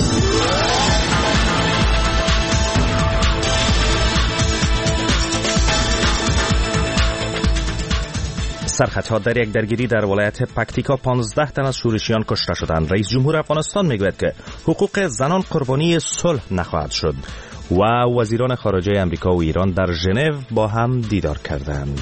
سرخطها در یک درگیری در ولایت پکتیکا پانزده تن از شورشیان کشته شدند. رئیس جمهور افغانستان میگوید که حقوق زنان قربانی صلح نخواهد شد و وزیران خارجه امریکا و ایران در ژنو با هم دیدار کردند.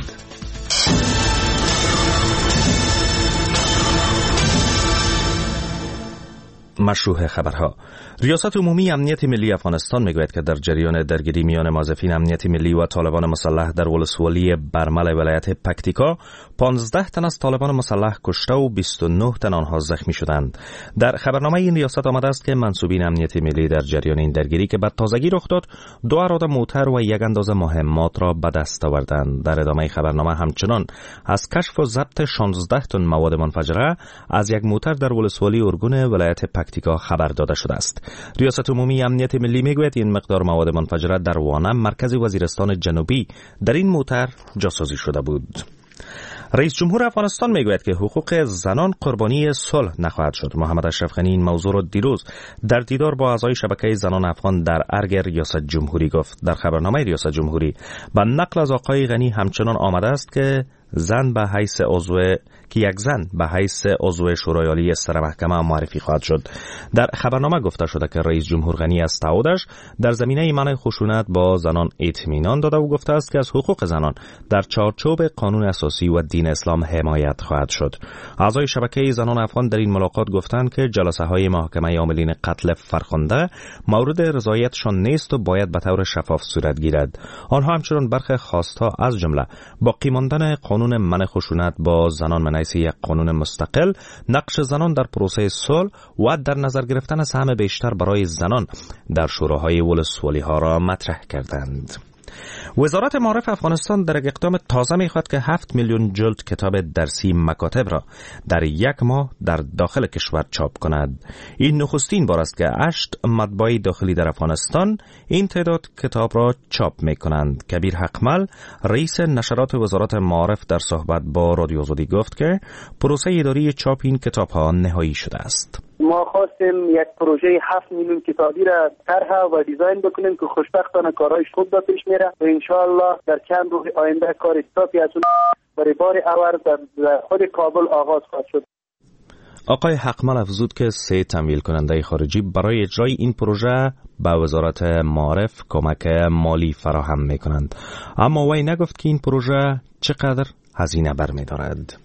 مشروع خبرها. ریاست عمومی امنیت ملی افغانستان میگوید که در جریان درگیری میان موظفین امنیت ملی و طالبان مسلح در ولسوالی برمل ولایت پکتیکا پانزده تن از طالبان مسلح کشته و بیست و نه تن آنها زخمی شدند. در خبرنامه این ریاست آمده است که منصوبین امنیت ملی در جریان این درگیری که به تازگی رخ داد دو اراده موتر و یک اندازه مهمات را به دست آوردند. در ادامه خبرنامه همچنان از کشف و ضبط شانزده تن مواد منفجره از یک موتر در ولسوالی ارگون ولایت پکتیکا خبر داده شده است. ریاست عمومی امنیت ملی میگوید این مقدار مواد منفجره در وانم مرکز وزیرستان جنوبی در این موتر جاسازی شده بود. رئیس جمهور افغانستان میگوید که حقوق زنان قربانی صلح نخواهد شد. محمد اشرف غنی این موضوع را دیروز در دیدار با اعضای شبکه زنان افغان در ارگ ریاست جمهوری گفت. در خبرنامه ریاست جمهوری با نقل از آقای غنی همچنان آمده است که زن به حیث عضو که یک زن به حیث عضو شورای عالی سرمحکمه معرفی خواهد شد. در خبرنامه گفته شده که رئیس جمهور غنی از تعهدش در زمینه منع خشونت با زنان اطمینان داده و گفته است که از حقوق زنان در چارچوب قانون اساسی و دین اسلام حمایت خواهد شد. اعضای شبکه زنان افغان در این ملاقات گفتند که جلسه های محاکمه عاملین قتل فرخنده مورد رضایتشان نیست و باید به طور شفاف صورت گیرد. آنها همچنین برخی خواستها از جمله باقی ماندن قانون منع خشونت با زنان من حیث یک قانون مستقل، نقش زنان در پروسه صلح و در نظر گرفتن سهم بیشتر برای زنان در شوراهای ولسوالی ها را مطرح کردند. وزارت معارف افغانستان در یک اقدام تازه می‌خواهد که هفت میلیون جلد کتاب درسی مکاتب را در یک ماه در داخل کشور چاپ کند. این نخستین بار است که هشت مطبعه داخلی در افغانستان این تعداد کتاب را چاپ می‌کنند. کبیر حقمل رئیس نشرات وزارت معارف در صحبت با رادیو آزادی گفت که پروسه اداری چاپ این کتاب‌ها نهایی شده است. ما خواستیم یک پروژه هفت میلیون کتابی را طرح و دیزاین بکنیم که خوشبختانه کارهایش خوب به پیش میره و انشاءالله در چند روز آینده کار چاپی از اون برای بار اول در خود کابل آغاز خواهد شد. آقای حقمل افزود که سه تمویل کننده خارجی برای اجرای این پروژه به وزارت معارف کمک مالی فراهم میکنند، اما وی نگفت که این پروژه چقدر هزینه برمیدارد.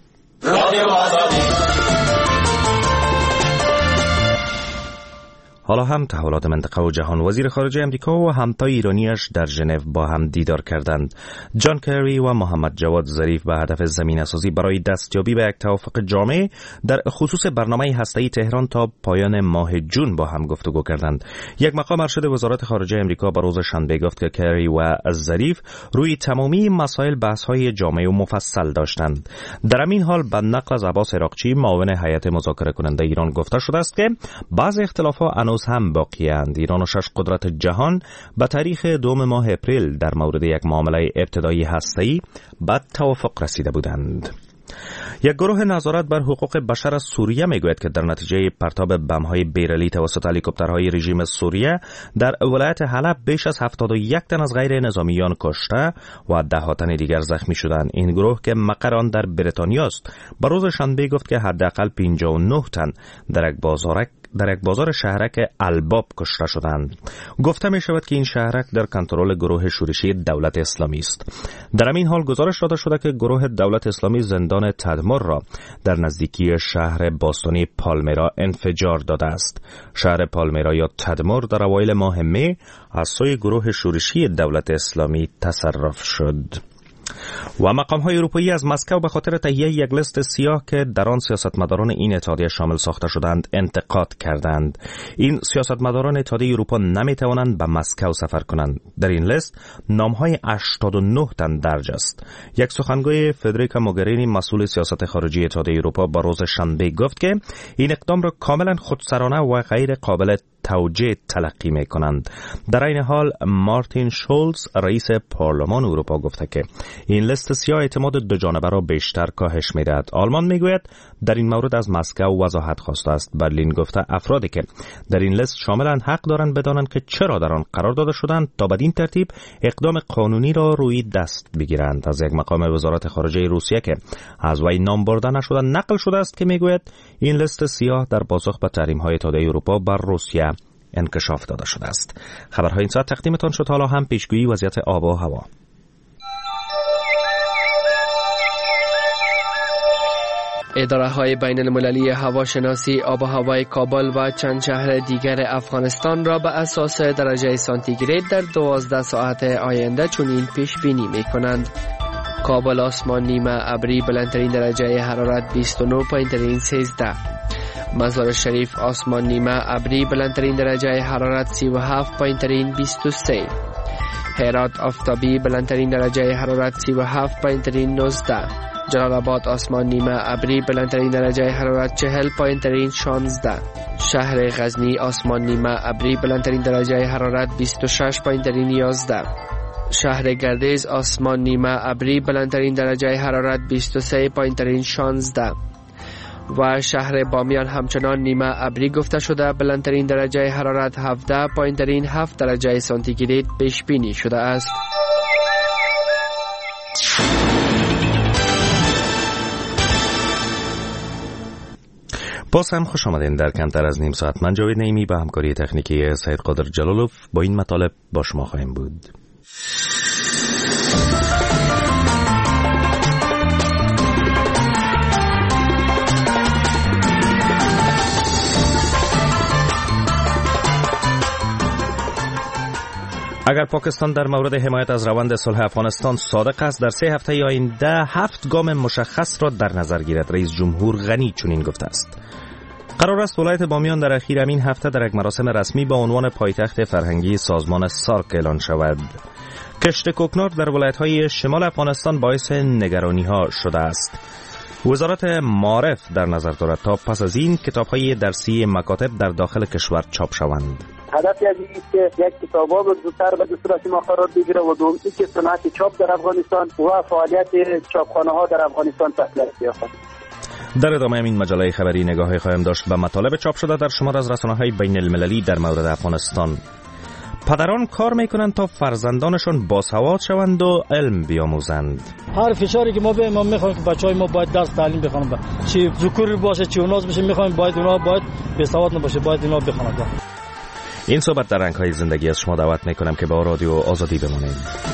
حالا هم تحولات منطقه و جهان. وزیر خارجه امریکا و همتای ایرانیش در ژنو با هم دیدار کردند. جان کری و محمد جواد ظریف به هدف زمینه‌سازی برای دستیابی به یک توافق جامع در خصوص برنامه هسته‌ای تهران تا پایان ماه جون با هم گفتگو کردند. یک مقام ارشد وزارت خارجه امریکا به روز شنبه گفت که کری و ظریف روی تمامی مسائل بحث‌های جامع و مفصل داشتند. در این حال به نقل از عباس عراقچی معاون هیئت مذاکره کننده ایران گفته شده است که بعض اختلافات هنوز هم باقی اند. ایران و شش قدرت جهان به تاریخ دوم ماه اپریل در مورد یک معامله ابتدایی هسته‌ای به توافق رسیده بودند. یک گروه نظارت بر حقوق بشر از سوریه میگوید که در نتیجه پرتاب بم‌های بیرلی توسط هلیکوپترهای رژیم سوریه در ولایت حلب بیش از هفتاد و یک تن از غیر نظامیان کشته و ده ها تن دیگر زخمی شدند. این گروه که مقر آن در بریتانیا است به روز شنبه گفت که حداقل پنجاه و نه تن در یک بازارک در یک بازار شهرک الباب کشته شدند. گفته می شود که این شهرک در کنترل گروه شورشی دولت اسلامی است. در همین حال گزارش داده شده که گروه دولت اسلامی زندان تدمر را در نزدیکی شهر باستانی پالمیرا انفجار داده است. شهر پالمیرا یا تدمر در اوایل ماه می از سوی گروه شورشی دولت اسلامی تصرف شد. و مقام‌های اروپایی از مسکو به خاطر تهیه یک لیست سیاه که در آن سیاستمداران این اتحادیه شامل ساخته شدند انتقاد کردند. این سیاستمداران اتحادیه اروپا نمی‌توانند به مسکو سفر کنند. در این لیست نام‌های هشتاد و نه تن درج است. یک سخنگوی فدریکا موگرینی مسئول سیاست خارجی اتحادیه اروپا به روز شنبه گفت که این اقدام را کاملا خودسرانه و غیر قابل توجیه تلقی می کنند. در این حال مارتین شولز رئیس پارلمان اروپا گفته که این لیست سیاه اعتماد دو جانبه را بیشتر کاهش می دهد. آلمان می گوید در این مورد از مسکو وضاحت خواسته است. برلین گفته افرادی که در این لیست شاملند حق دارند بدانند که چرا در آن قرار داده شدند تا بدین ترتیب اقدام قانونی را روی دست بگیرند. از یک مقام وزارت خارجه روسیه که از وی نام برده نشده نقل شده است که می گوید این لیست سیاه در پاسخ به تحریم‌های اتحادیه اروپا بر روسیه انکشاف داده شده است. خبرهای این ساعت تقدیمتان شد. حالا هم پیشگویی وضعیت آب و هوا. اداره های بین المللی هواشناسی آب و هوای کابل و چند شهر دیگر افغانستان را به اساس درجه سانتیگراد در دوازده ساعت آینده چنین پیش بینی می کنند: کابل آسمان نیمه ابری بلندترین درجه حرارت بیست و نه پایین‌ترین سیزده، مزار شریف آسمان نیمه ابری بلندترین درجه حرارت سی و هفت پایین‌ترین بیست و سه، هرات آفتابی بلندترین درجه حرارت سی و هفت پایین‌ترین نوزده، جلال آباد آسمان نیمه ابری بلندترین درجه حرارت چهل پایین‌ترین شانزده، شهر غزنی آسمان نیمه ابری بلندترین درجه حرارت بیست و شش پایین‌ترین یازده، شهر گردیز آسمان نیمه ابری بلندترین درجه حرارت بیست و سه پایین‌ترین شانزده و شهر بامیان همچنان نیمه ابری گفته شده بلندترین درجه حرارت هفده پایین‌ترین هفت درجه سانتیگراد پیش بینی شده است. باز هم خوش آمدین در کمتر از نیم ساعت. من جاوید نعیمی با همکاری تکنیکی سید قادر جلالوف با این مطالب با شما خواهیم بود. اگر پاکستان در مورد حمایت از روند صلح افغانستان صادق است، در سه هفته آینده هفت گام مشخص را در نظر گیرد. رئیس جمهور غنی چنین گفته است. قرار است ولایت بامیان در اخیر همین هفته در یک مراسم رسمی با عنوان پایتخت فرهنگی سازمان سارک اعلان شود. کشت کوکنار در ولایت‌های شمال افغانستان باعث نگرانی‌ها شده است. وزارت معارف در نظر دارد تا پس از این کتاب‌های درسی مکاتب در داخل کشور چاپ شوند. هدف از این است که یک کتابا به زودتر به صورت ما قرار بگیره و دوم که صنعت چاپ در افغانستان و فعالیت چاپخانه‌ها در افغانستان تسلیت یافت. در ادامه این مجله خبری نگاهی خواهیم داشت به مطالب چاپ شده در شمار از رسانه‌های بین المللی در مورد افغانستان. پدران کار میکنند تا فرزندانشان باسواد شوند و علم بیاموزند. هر فشاری که ما به ما میخوایم که بچهای ما باید درس تعلیم بخونن، چه ذکر باشه چه اوناس باشه، میخوایم باید اونا باید بسواد نباشه، باید اونا بخونن. این صحبت در رنگ‌های زندگی از شما دعوت میکنم که با رادیو آزادی بمانید.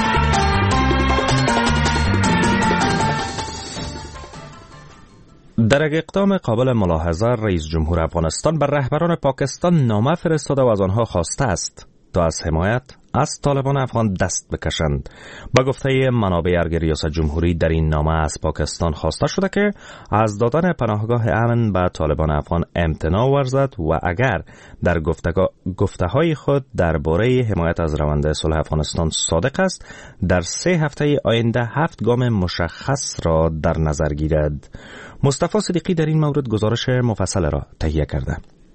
در در یک اقدام قابل ملاحظه رئیس جمهور افغانستان بر رهبران پاکستان نامه فرستاده و از آنها خواسته است تا از حمایت از طالبان افغان دست بکشند. با گفته منابع ارگ ریاست جمهوری در این نامه از پاکستان خواسته شده که از دادن پناهگاه امن به طالبان افغان امتناع ورزد و اگر در گفته‌های خود درباره حمایت از روند صلح افغانستان صادق است، در سه هفته آینده هفت گام مشخص را در نظر گیرد. مصطفی صدیقی در این مورد گزارش مفصل را تهیه کرده.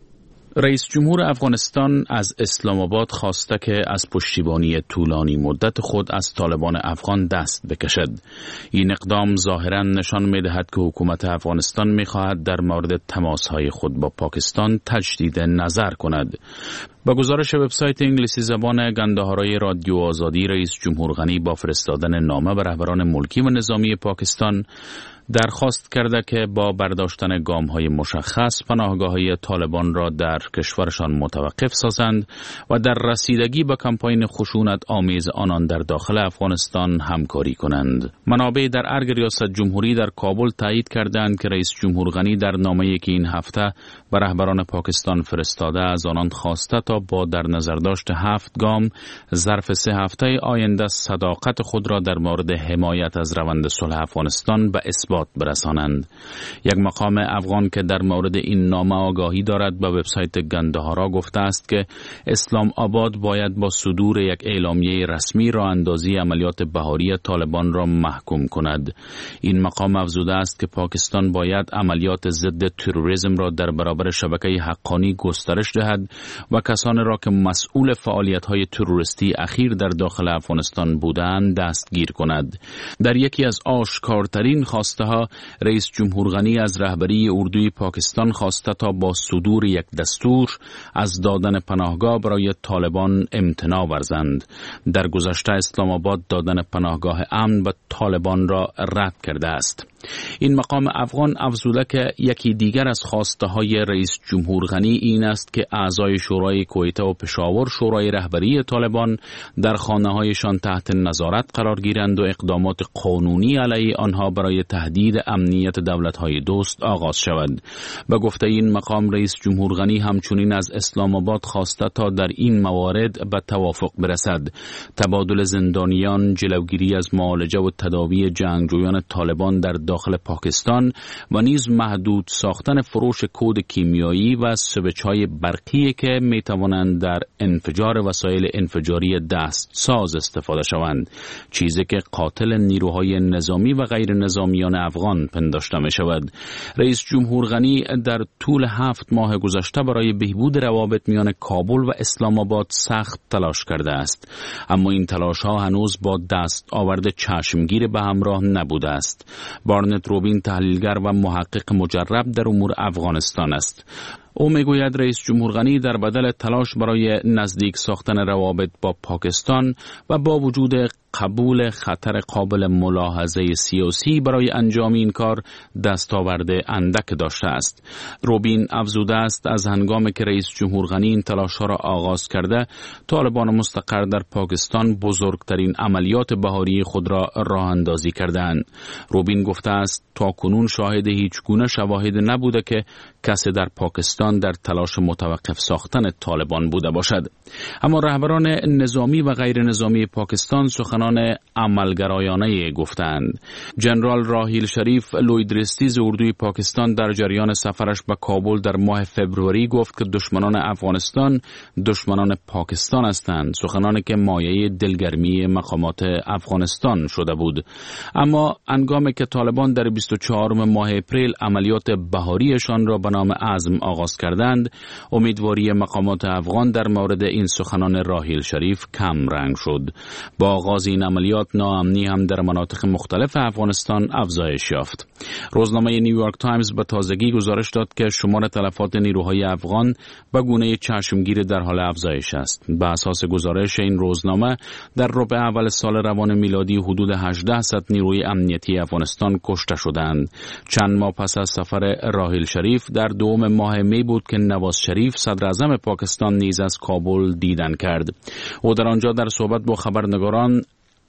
رئیس جمهور افغانستان از اسلام آباد خواسته که از پشتیبانی طولانی مدت خود از طالبان افغان دست بکشد. این اقدام ظاهراً نشان می‌دهد که حکومت افغانستان می‌خواهد در مورد تماس‌های خود با پاکستان تجدید نظر کند. با گزارش وبسایت انگلیسی زبان گندهارای رادیو آزادی، رئیس جمهور غنی با فرستادن نامه به رهبران ملکی و نظامی پاکستان درخواست کرده که با برداشتن گام‌های مشخص پناهگاه‌های طالبان را در کشورشان متوقف سازند و در رسیدگی به کمپاین خشونت آمیز آنان در داخل افغانستان همکاری کنند. منابع در ارگ ریاست جمهوری در کابل تایید کردند که رئیس جمهور غنی در نامه‌ای که این هفته به رهبران پاکستان فرستاده از آنان خواسته تا با در نظر داشت هفت گام ظرف سه هفته آینده صداقت خود را در مورد حمایت از روند صلح افغانستان به اثبات برسانند. یک مقام افغان که در مورد این نامه آگاهی دارد به وبسایت گندهارا گفته است که اسلام آباد باید با صدور یک اعلامیه رسمی راه اندازی عملیات بهاری طالبان را محکوم کند. این مقام افزوده است که پاکستان باید عملیات ضد تروریسم را در برابر شبکه حقانی گسترش دهد و کسانی را که مسئول فعالیت‌های تروریستی اخیر در داخل افغانستان بودند دستگیر کند. در یکی از آشکارترین خواسته ها رئیس جمهور غنی از رهبری اردوی پاکستان خواسته تا با صدور یک دستور از دادن پناهگاه برای طالبان امتناع ورزند. در گذشته اسلام آباد دادن پناهگاه امن به طالبان را رد کرده است. این مقام افغان افزوده که یکی دیگر از خواسته های رئیس جمهور غنی این است که اعضای شورای کویته و پشاور شورای رهبری طالبان در خانه هایشان تحت نظارت قرار گیرند و اقدامات قانونی علیه آنها برای تهدید امنیت دولت های دوست آغاز شود. به گفته این مقام رئیس جمهور غنی همچنین از اسلام آباد خواسته تا در این موارد به توافق برسد. تبادل زندانیان، جلوگیری از معالجه و تداوی جنگجویان طالبان در داخل پاکستان و نیز محدود ساختن فروش کود کیمیایی و سویچ‌های برقی که میتوانند در انفجار وسایل انفجاری دست ساز استفاده شوند، چیزی که قاتل نیروهای نظامی و غیر نظامیان افغان پنداشته می شود. رئیس جمهور غنی در طول هفت ماه گذشته برای بهبود روابط میان کابل و اسلام آباد سخت تلاش کرده است، اما این تلاش ها هنوز با دست آورد چشمگیر به همراه نبوده است. بارنت روبین تحلیلگر و محقق مجرب در امور افغانستان است. او میگوید رئیس جمهور غنی در بدل تلاش برای نزدیک ساختن روابط با پاکستان و با وجود قبول خطر قابل ملاحظه سیاسی برای انجام این کار دستاورد اندک داشته است. روبین افزوده است از هنگامی که رئیس جمهور غنی این تلاش‌ها را آغاز کرده، طالبان مستقر در پاکستان بزرگترین عملیات بهاری خود را راه اندازی کردند. روبین گفته است تا کنون شاهد هیچ گونه شواهد نبوده که کسی در پاکستان در تلاش متوقف ساختن طالبان بوده باشد. اما رهبران نظامی و غیر نظامی پاکستان سخنان عملگرایانه گفتند. جنرال راحیل شریف لویدرستیز اردوی پاکستان در جریان سفرش به کابل در ماه فبروری گفت که دشمنان افغانستان دشمنان پاکستان هستند، سخنانی که مایه دلگرمی مقامات افغانستان شده بود. اما هنگامی که طالبان در بیست و چهارم ماه اپریل عملیات بهاریشان را به نام عزم آغاز کردند، امیدواری مقامات افغان در مورد این سخنان راحیل شریف کم رنگ شد. با آغاز این عملیات ناامنی هم در مناطق مختلف افغانستان افزایش یافت. روزنامه نیویورک تایمز به تازگی گزارش داد که شمار تلفات نیروهای افغان به گونه چشمگیر در حال افزایش است. به اساس گزارش این روزنامه در ربع اول سال روان میلادی حدود هجده نیروی امنیتی افغانستان کشته شدند. چند ماه پس از سفر راحیل شریف در دوم ماه می بود که نواز شریف صدر اعظم پاکستان نیز از کابل دیدن کرد. او در آنجا در صحبت با خبرنگاران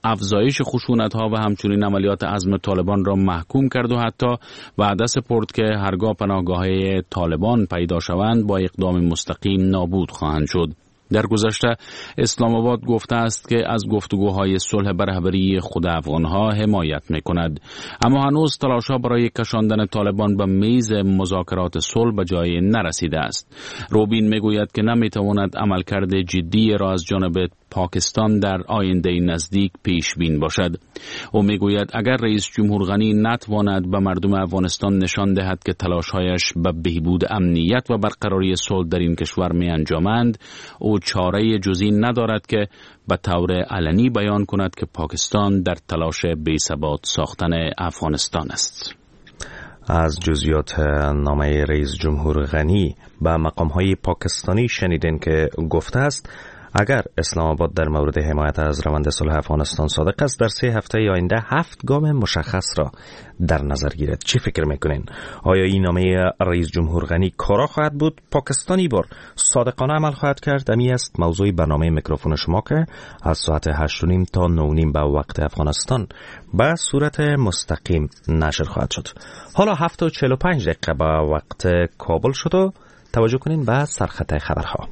افزایش خشونت‌ها و همچنین عملیات عزم طالبان را محکوم کرد و حتی وعده سپرد که هرگاه پناهگاه‌های طالبان پیدا شوند با اقدام مستقیم نابود خواهند شد. در گذشته اسلام آباد گفته است که از گفتگوهای صلح به رهبری خود افغانها حمایت می‌کند، اما هنوز تلاش‌ها برای کشاندن طالبان به میز مذاکرات صلح به جای نرسیده است. روبین میگوید که نمی‌تواند عملکرد جدی را از جانب پاکستان در آینده نزدیک پیش بین باشد. او میگوید اگر رئیس جمهور غنی نتواند به مردم افغانستان نشان دهد که تلاش‌هایش به بهبود امنیت و برقراری صلح در این کشور می انجامند، او چاره جزی ندارد که به طور علنی بیان کند که پاکستان در تلاش بی‌ثبات ساختن افغانستان است. از جزئیات نامه رئیس جمهور غنی به مقام‌های پاکستانی شنیدین که گفته است اگر اسلام آباد در مورد حمایت از روند صلح افغانستان صادق است، در سه هفته آینده هفت گام مشخص را در نظر گیرد. چی فکر میکنین؟ آیا این نامه رئیس جمهور غنی کارا خواهد بود؟ پاکستانی بار صادقانه عمل خواهد کرد؟ امی است موضوع برنامه میکروفون شما که از ساعت هشت و نیم تا نه و نیم به وقت افغانستان به صورت مستقیم نشر خواهد شد. حالا هفت و چهل و پنج دقیقه به وقت کابل شد و توجه کنین به سرخط خبرها.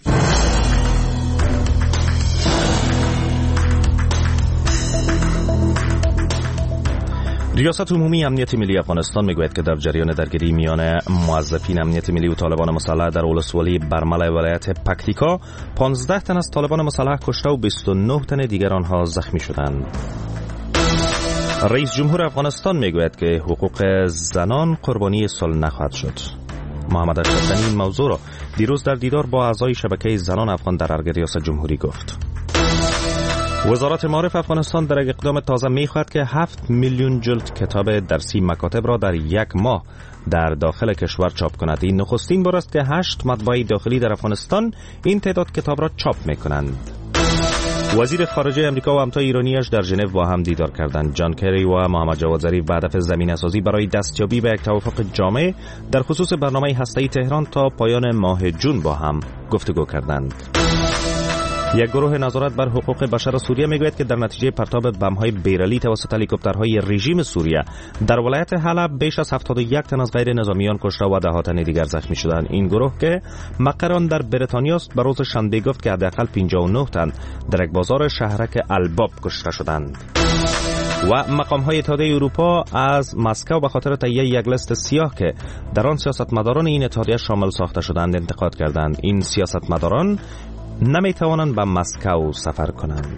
ریاست عمومی امنیت ملی افغانستان میگوید که در جریان درگیری میان موظفین امنیت ملی و طالبان مسلح در ولسوالی برمل ولایت پکتیکا پانزده تن از طالبان مسلح کشته و بیست و نه تن دیگر آنها زخمی شدند. رئیس جمهور افغانستان میگوید که حقوق زنان قربانی صلح نخواهد شد. محمد اشرف غنی این موضوع را دیروز در دیدار با اعضای شبکه زنان افغان در ارگ ریاست جمهوری گفت. وزارت معارف افغانستان در اقدام تازه می‌خواهد که هفت میلیون جلد کتاب درسی مکاتب را در یک ماه در داخل کشور چاپ کند. این نخستین بار است که هشت مطبعه داخلی در افغانستان این تعداد کتاب را چاپ می‌کنند. وزیر خارجه امریکا و همتای ایرانیش در ژنو با هم دیدار کردند. جان کری و محمد جواد ظریف به هدف زمینه‌سازی برای دستیابی به یک توافق جامع در خصوص برنامه هسته‌ای تهران تا پایان ماه جون با هم گفتگو کردند. یک گروه نظارت بر حقوق بشر سوریه میگوید که در نتیجه پرتاب بم‌های بیرلی توسط هلیکوپترهای رژیم سوریه در ولایت حلب بیش از هفتاد و یک تن از غیر نظامیان کشته و ده تن دیگر زخمی شدند. این گروه که مقر آن در بریتانیا است به روز شنبه گفت که حداقل پنجاه و نه تن در یک بازار شهرک الباب کشته شدند. و مقام‌های اتحادیه اروپا از مسکو به خاطر تهیه یک لیست سیاه که در آن سیاستمداران این اتحادیه شامل ساخته شدند انتقاد کردند. این سیاستمداران نمی توانند به مسکو سفر کنند.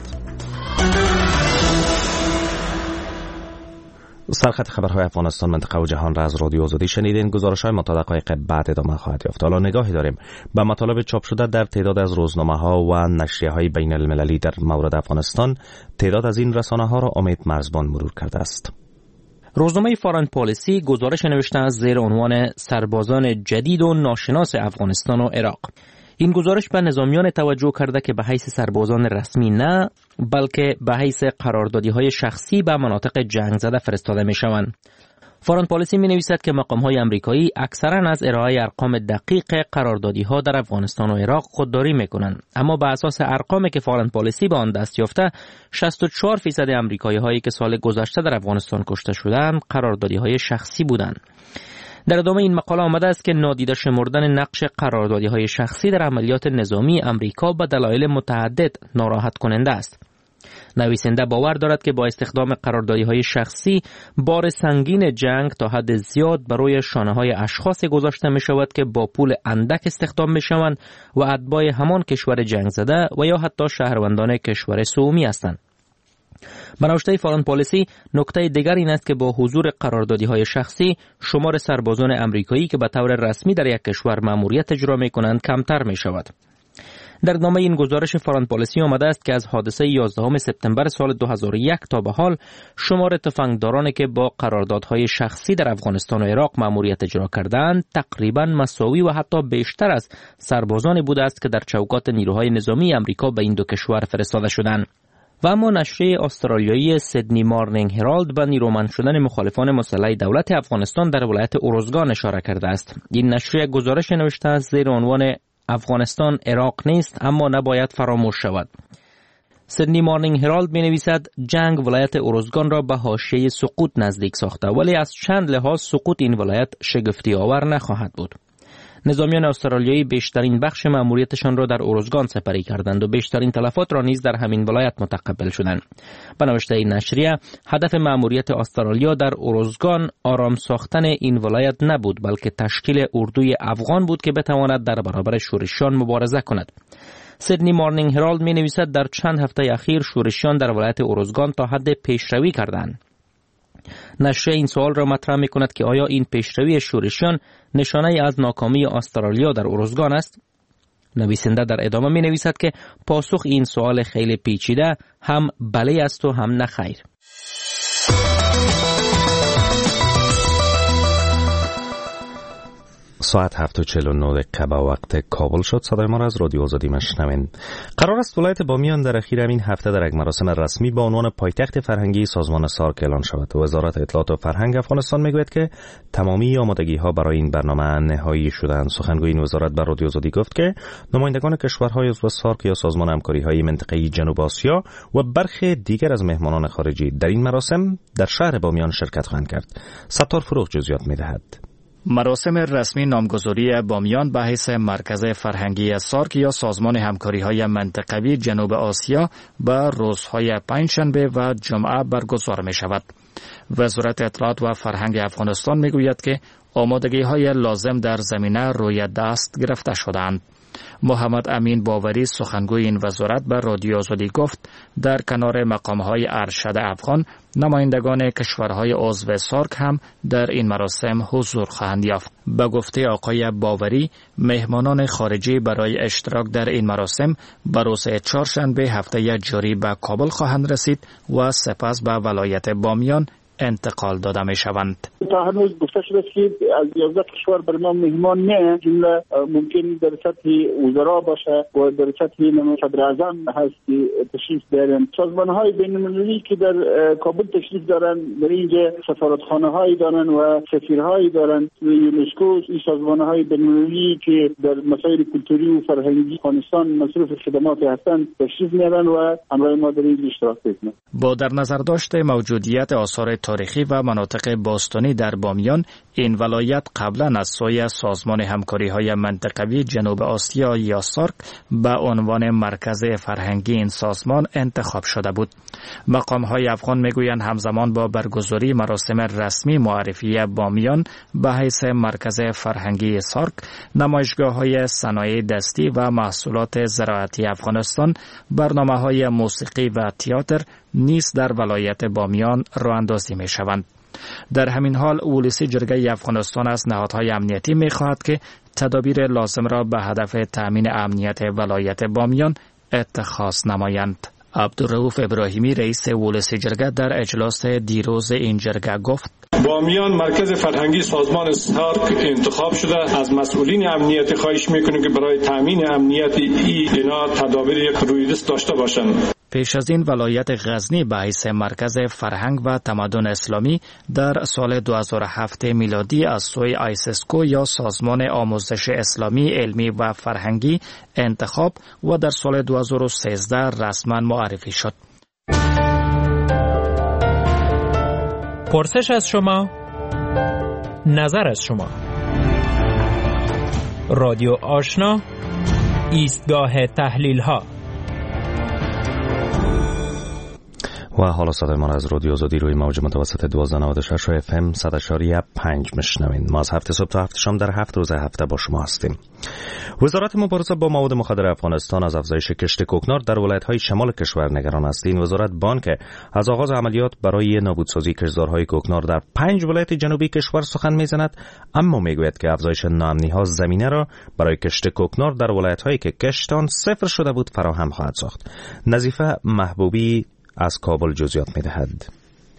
سرخط خبرهای افغانستان، منطقه و جهان را از رادیو آزادی شنیدین. گزارش‌های ما تا دقایق بعد ادامه خواهد یافت. حالا نگاهی داریم به مطالب چاپ شده در تعداد از روزنامه‌ها و نشریه‌های بین المللی در مورد افغانستان. تعداد از این رسانه‌ها را امید مرزبان مرور کرده است. روزنامه فارن پالیسی گزارش نوشته است زیر عنوان سربازان جدید و ناشناس افغانستان و عراق. این گزارش به نظامیان توجه کرده که به حیث سربازان رسمی نه، بلکه به حیث قراردادی‌های شخصی به مناطق جنگ زده فرستاده می‌شوند. فارن پالیسی می‌نویسد که مقام‌های آمریکایی اکثراً از ارائه ارقام دقیق قراردادی‌ها در افغانستان و عراق خودداری می‌کنند، اما بر اساس ارقامی که فارن پالیسی به آن دست یافته، شصت و چهار درصد آمریکایی‌هایی که سال گذشته در افغانستان کشته شدند، قراردادی‌های شخصی بودند. در ادامه این مقاله آمده است که نادیده شمردن نقش قراردادی‌های شخصی در عملیات نظامی آمریکا به دلایل متعدد ناراحت کننده است. نویسنده باور دارد که با استخدام قراردادی‌های شخصی بار سنگین جنگ تا حد زیاد بر روی شانه‌های اشخاص گذاشته می‌شود که با پول اندک استخدام می‌شوند و اتباع همان کشور جنگ زده و یا حتی شهروندان کشور سومی هستند. به نوشته فارن پالیسی، نکته دیگر این است که با حضور قراردادی‌های شخصی شمار سربازان آمریکایی که به طور رسمی در یک کشور مأموریت اجرا می‌کنند کمتر می‌شود. در نامه این گزارش فارن پالیسی آمده است که از حادثه یازدهم سپتامبر سال دو هزار و یک تا به حال شمار تفنگدارانی که با قراردادهای شخصی در افغانستان و عراق مأموریت اجرا کردند تقریباً مساوی و حتی بیشتر از سربازانی بوده است که در چوکات نیروهای نظامی آمریکا به این دو کشور فرستاده شدند. و اما نشریه استرالیایی سیدنی مارنینگ هرالد به نیرومند شدن مخالفان مسلح دولت افغانستان در ولایت اروزگان اشاره کرده است. این نشریه گزارش نوشته است زیر عنوان افغانستان عراق نیست اما نباید فراموش شود. سیدنی مارنینگ هرالد می نویسد جنگ ولایت اروزگان را به حاشیه سقوط نزدیک ساخته، ولی از چند لحاظ سقوط این ولایت شگفتی آور نخواهد بود. نظامیان استرالیایی بیشترین بخش مأموریتشان را در اروزگان سپری کردند و بیشترین تلفات را نیز در همین ولایت متقبل شدند. به نوشته این نشریه، هدف مأموریت استرالیا در اروزگان آرام ساختن این ولایت نبود، بلکه تشکیل اردوی افغان بود که بتواند در برابر شورشیان مبارزه کند. سیدنی مارنینگ هرالد می نویسد در چند هفته اخیر شورشیان در ولایت اروزگان تا حد پیشروی کردند. نشریه این سوال را مطرح می کند که آیا این پیشروی شورشیان نشانه از ناکامی استرالیا در اروزگان است؟ نویسنده در ادامه می نویسد که پاسخ این سوال خیلی پیچیده هم بله است و هم نه خیر. ساعت هفت و چهل و نه دقیقه به وقت کابل شد. صدای ما را از رادیو آزادی میشنوین. قرار است ولایت بامیان در اخیر همین هفته در یک مراسم رسمی با عنوان پایتخت فرهنگی سازمان سارک اعلان شود. وزارت اطلاعات و فرهنگ افغانستان میگوید که تمامی آمادگی ها برای این برنامه نهایی شدند. سخنگوی این وزارت بر رادیو آزادی گفت که نمایندگان کشورهای عضو سارک یا سازمان همکاری های منطقه‌ای جنوب آسیا و برخی دیگر از مهمانان خارجی در این مراسم در شهر بامیان شرکت خواهند کرد. ستار فروغ جزئیات میدهد. مراسم رسمی نامگذاری بامیان به حیث مرکز فرهنگی سارک یا سازمان همکاری‌های منطقوی جنوب آسیا به روزهای پنجشنبه و جمعه برگزار می شود. وزارت اطلاعات و فرهنگ افغانستان می گوید که آمادگی‌های لازم در زمینه روی دست گرفته شدند. محمد امین باوری سخنگوی این وزارت به رادیو آزادی گفت در کنار مقام‌های ارشد افغان نمایندگان کشورهای عضو سارک هم در این مراسم حضور خواهند یافت. به گفته آقای باوری مهمانان خارجی برای اشتراک در این مراسم به روز چهارشنبه هفته جاری به کابل خواهند رسید و سپس به ولایت بامیان انتقال داده می شوند. تا هنوز گفته شده که از یازده کشور بر ما مهمان نه، جمله ممکن در سطح وزرا باشه و در سطح صدر اعظم هست که تشریف دارن. سازمان های بین المللی که در کابل تشریف دارن، در اینجا سفارتخانه هایی دارن و سفیرهایی دارن. یونسکو، این سازمان های بین المللی که در مسائل کلتوری و فرهنگی افغانستان مصروف خدمات هستند تشریف میارن و همراه ما در این اشتراک میکنن. با در نظر داشته موجودیت آثار تاریخی و مناطق باستانی در بامیان، این ولایت قبلا از سوی سازمان همکاری‌های منطقوی جنوب آسیا یا سارک به عنوان مرکز فرهنگی این سازمان انتخاب شده بود. مقام‌های افغان میگویند همزمان با برگزاری مراسم رسمی معرفی بامیان به حیث مرکز فرهنگی سارک، نمایشگاه‌های صنایع دستی و محصولات زراعتی افغانستان، برنامه‌های موسیقی و تئاتر نیز در ولایت بامیان راه اندازی می شوند. در همین حال ولسی جرگه افغانستان از نهادهای امنیتی می خواهد که تدابیر لازم را به هدف تأمین امنیت ولایت بامیان اتخاذ نمایند. عبدالرؤوف ابراهیمی رئیس ولسی جرگه در اجلاس دیروز این جرگه گفت: بامیان مرکز فرهنگی سازمان سارک انتخاب شده. از مسئولین امنیتی خواهش میکنیم که برای تامین امنیت اینا تدابیر روی دست داشته باشند. پیش از این ولایت غزنی به حیث مرکز فرهنگ و تمدن اسلامی در سال دو هزار و هفت میلادی از سوی آیسسکو یا سازمان آموزش اسلامی علمی و فرهنگی انتخاب و در سال دو هزار و سیزده رسما معرفی شد. پرسش از شما، نظر از شما. رادیو آشنا، ایستگاه تحلیل ها. و حالا صدای ما را از رادیو آزادی روی موج متوسط دوازده نود و شش اف ام صد اشاری پنج میشنوین. ما از هفته صبح تا هفته شام در هفت روز هفته با شما هستیم. وزارت مبارزه با مواد مخدر افغانستان از افزایش کشت کوکنار در ولایت‌های شمال کشور نگران است. این وزارت بان که از آغاز عملیات برای نابودسازی کشتزارهای کوکنار در پنج ولایت جنوبی کشور سخن میزند، اما میگوید که افزایش ناامنی‌ها زمینه را برای کشت کوکنار در ولایت‌هایی که کشتان صفر شده بود فراهم خواهد ساخت. نظیفه محبوبی از کابل جزئیات می‌دهد.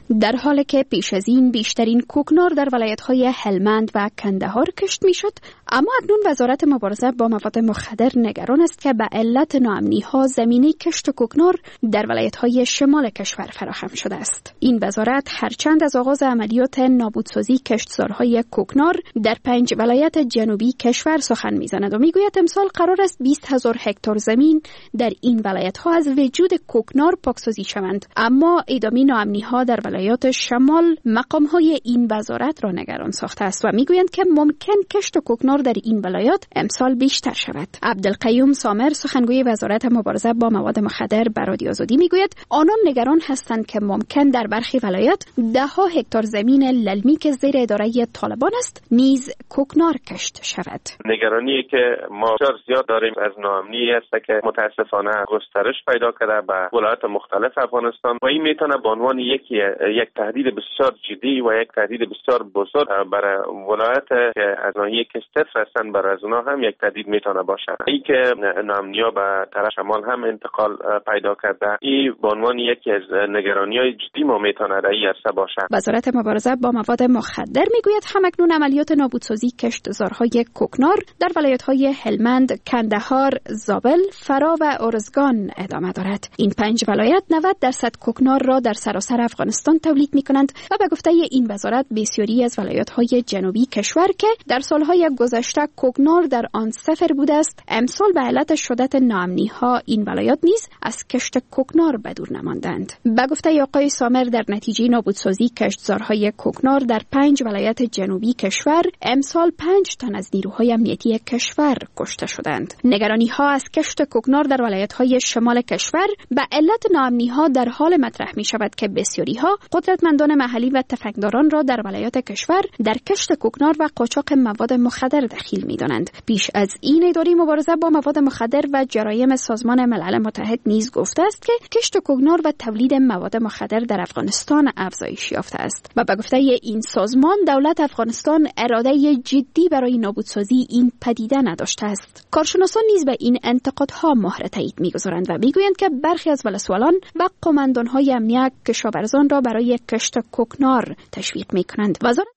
در حالی که پیش از این بیشترین کوکنار در ولایت‌های هلمند و کندهار کشت میشد، اما اکنون وزارت مبارزه با مواد مخدر نگران است که به علت ناامنی‌ها زمینه کشت کوکنار در ولایت‌های شمال کشور فراهم شده است. این وزارت هرچند از آغاز عملیات نابودسازی کشتزارهای کوکنار در پنج ولایت جنوبی کشور سخن می‌زند و می‌گوید امسال قرار است بیست هزار هکتار زمین در این ولایت‌ها از وجود کوکنار پاکسازی شوند، اما ادامه ناامنی‌ها در ولایات شمال مقام‌های این وزارت را نگران ساخته است و می‌گویند که ممکن کشت کوکنار در این ولایات امسال بیشتر شود. عبدالقیوم سامر سخنگوی وزارت مبارزه با مواد مخدر به رادیو آزادی می‌گوید آنان نگران هستند که ممکن در برخی ولایات ده ها هکتار زمین للمی که زیر اداره طالبان است نیز کوکنار کشت شود. نگرانی که ما زیاد داریم از ناامنی است که متاسفانه گسترش پیدا کرده به ولایات مختلف افغانستان و این میتونه به عنوان یکی یک تهدید بسیار جدی و یک تهدید بسیار بزرگ برای ولایت که از ناحیه کشتف هستند برای از اونها هم یک تهدید میتونه باشه. این که ناامنی‌ها به طرف شمال هم انتقال پیدا کرده، این به عنوان یکی از نگرانی‌های جدی ما میتونه در این عرصه باشه. وزارت مبارزه با مواد مخدر میگوید همکنون عملیات نابودسازی کشتزارهای کوکنار در ولایت‌های هلمند، کندهار، زابل، فرا و ارزگان ادامه دارد. این پنج ولایت نود درصد کوکنار را در سراسر افغانستان تولید می‌کنند و به گفته این وزارت بسیاری از ولایت‌های جنوبی کشور که در سال‌های گذشته کوکنار در آن صفر بوده است، امسال به علت شدت ناامنی‌ها این ولایات نیز از کشت کوکنار به دور نماندند. به گفته آقای سامر در نتیجه نابودسازی کشتزارهای کوکنار در پنج ولایت جنوبی کشور امسال پنج تن از نیروهای امنیتی کشور کشته شدند. نگرانی‌ها از کشت کوکنار در ولایت‌های شمال کشور به علت ناامنی‌ها در حال مطرح می‌شود که بسیاری‌ها قدرتمندان محلی و تفنگداران را در ولایات کشور در کشت کوکنار و قاچاق مواد مخدر دخیل می‌دانند. پیش از این اداره مبارزه با مواد مخدر و جرایم سازمان ملل متحد نیز گفته است که کشت کوکنار و تولید مواد مخدر در افغانستان افزایش یافته است و به گفته این سازمان دولت افغانستان اراده جدی برای نابودسازی این پدیده نداشته است. کارشناسان نیز به این انتقادها مهر تایید می‌گذارند و می‌گویند که برخی از ولسوالان و قماندان‌های امنیت کشاورزان را برای کشت کوکنار تشویق می‌کنند. وزارت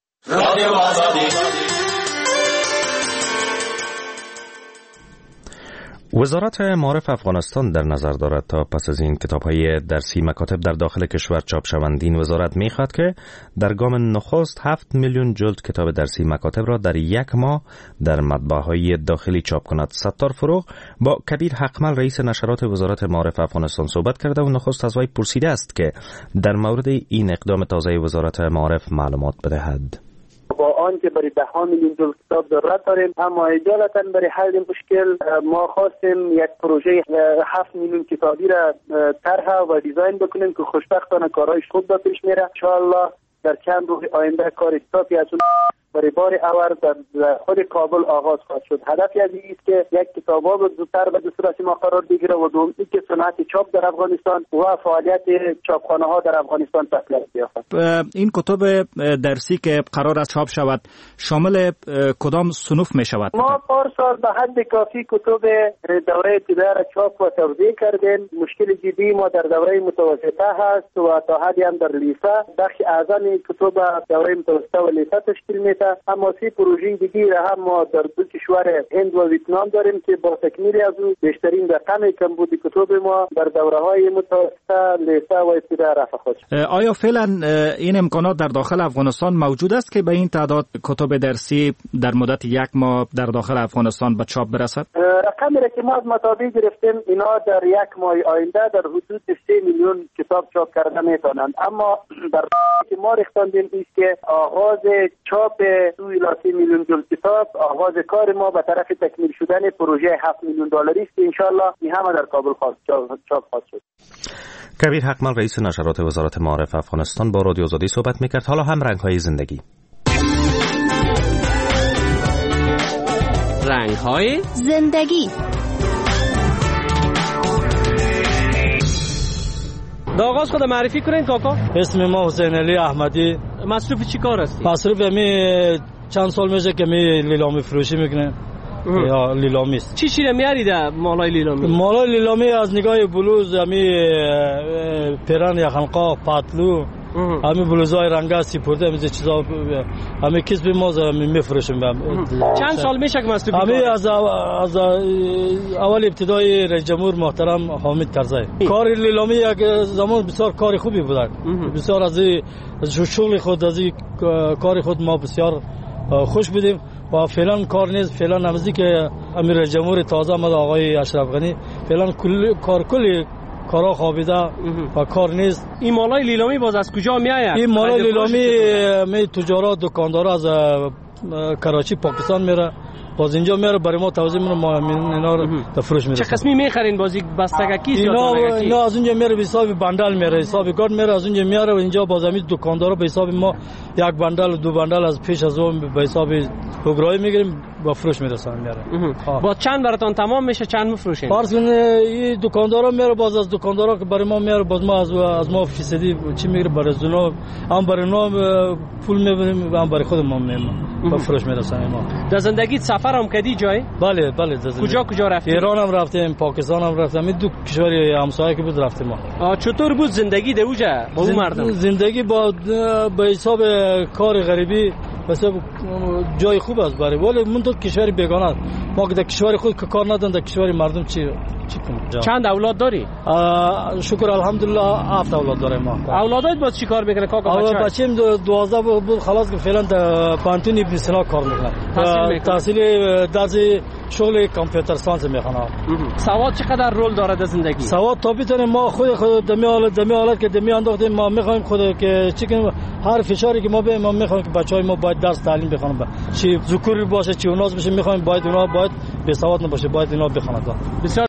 وزارت معارف افغانستان در نظر دارد تا پس از این کتاب‌های درسی مکاتب در داخل کشور چاپ شوند. این وزارت می‌خواهد که در گام نخست هفت میلیون جلد کتاب درسی مکاتب را در یک ماه در مطبعه‌های داخلی چاپ کند. ستار فروغ با کبیر حقمل رئیس نشرات وزارت معارف افغانستان صحبت کرده و نخست از وی پرسیده است که در مورد این اقدام تازه وزارت معارف معلومات بدهد. با آنکه برای ده ها میلیون جلد کتاب ضرورت داریم، اما اجالتا برای حل مشکل ما خواستیم یک پروژه هفت میلیون کتابی را طرح و دیزاین بکنیم که خوشبختانه کارهایش خوب به پیش میره. ان شاء الله در چند روز آینده کار کتابی از اون برای بار اول در خود کابل آغاز خواهد شد. هدفی از این است که یک کتابا به زودتر به دسترسی ما قرار بگیره و دوم اینکه صنعت چاپ در افغانستان و فعالیت چاپخانه‌ها در افغانستان تقویت یافت. این کتب درسی که قرار است چاپ شود شامل کدام صنف می شود؟ ما پارسال به حد کافی کتب دوره ابتدایی را چاپ و توزیع کردیم. مشکل جدی ما در دوره متوسطه هست و تا حدی هم در لیسه. بخش اعظم کتب دوره متوسطه و لیسه تشکیل میده، اما سی پروژه دیگه را هم ما در دو کشور هند و ویتنام داریم که با تکمیل از او بیشترین رقم کمبود کتب ما در دوره‌های متوسطه، لیسه و ابتدایی رفع خواهد شد. آیا فعلا این امکانات در داخل افغانستان موجود است که به این تعداد کتب درسی در مدت یک ماه در داخل افغانستان به چاپ برسد؟ رقمی را که ما از مطابع گرفتیم اینا در یک ماه آینده در حدود سه میلیون کتاب چاپ کرده میتونند، اما در که ما رختاندیم است که آغاز چاپ دو الی سه میلیون جلد کتاب آغاز کار ما به طرف تکمیل شدن پروژه هفت میلیون دلاری است که انشالله این همه در کابل چاپ خواهد شد. کبیر حقمل رئیس نشرات وزارت معارف افغانستان با رادیو آزادی صحبت میکرد. حالا هم رنگ‌های زندگی. رنگ‌های زندگی. آغاز خود معرفی کنین کاکا. اسم ما حسین علی احمدی. مصروف چی کار هستی؟ مصروف می چند سال میشه که می لیلامی فروشی میکنه. یا لیلامی است. چی چی میاری در مالای لیلامی؟ مالای لیلامی از نگاه بلوز می پیرن یا خنقا پاتلو همین بلوزای رنگ سپرده همین چیزا همین کسب ما میفروشیم. چند سال میشه که مسئول همین از از اول ابتدای رئیس جمهور محترم حامد کرزی. کار لیلامی یک زمان بسیار کار خوبی بود. بسیار از شغل خود از کار خود ما بسیار خوش بودیم و فعلا کار نیست. فعلا نمازی که امیر رئیس جمهور تازه آمد آقای اشرف غنی فعلا کل کار کلی کارا خوابیده و کار نیست. این مالای لیلامی باز از کجا میآید؟ این مالای لیلامی می تجارت دکاندارا از کراچی پاکستان میره باز اینجا میاره برای ما توضیح میده ما اینا رو تفروش میده. چه قسمی میخرین بازی بستگی یا دانگکی؟ اینا از اونجا میاره به حساب بندل میاره حساب گارد میاره از اونجا میاره و اینجا باز همین دکاندارا به حساب ما یک بندل دو بندل از پیش از اون به حساب اوگرای میگیریم با فروش میرسن میاره. با چند براتون تمام میشه چند میفروشین؟ فرض کن این دکاندارا میاره باز از دکاندارا که برای ما میاره باز ما از از ما فیصدی چی میگیره برای زنا هم برای نام پول میبریم هم برای خود ما میمون با فروش میرسن ما. در زندگی سفر هم کردی جای؟ بله بله کجا کجا رفتیم؟ ایران هم رفتیم پاکستان هم رفتیم این دو کشور همسایه که بود رفتیم ما. چطور بود زندگی در اوجا با اون مردم؟ زندگی با به حساب کار غریبی مثلا جای خوب است برای ولی من تو کشور بیگانه است. ما که در کشور خود که کار نداریم در کشور مردم چی چی کنیم؟ چند اولاد داری؟ شکر الحمدلله هفت اولاد داریم ما. اولادات باز چی کار میکنه کاکا بچه؟ بچه‌م دوازده بود خلاص که فعلا در پانتون ابن سینا کار میکنه. تحصیل تحصیل درس شغل کامپیوتر ساینس میخونه. سواد چقدر رول داره در زندگی؟ سواد تا بیتونه ما خود خود دمی حالت دمی حالت که دمی انداختیم ما میخوایم خود که چی کنیم هر فشاری که ما به ما میخوایم که بچهای ما باید درس تعلیم بخونن چی ذکوری باشه چی اوناس بشه میخوایم باید اونا باید به سواد نباشه باید اینا بخونن.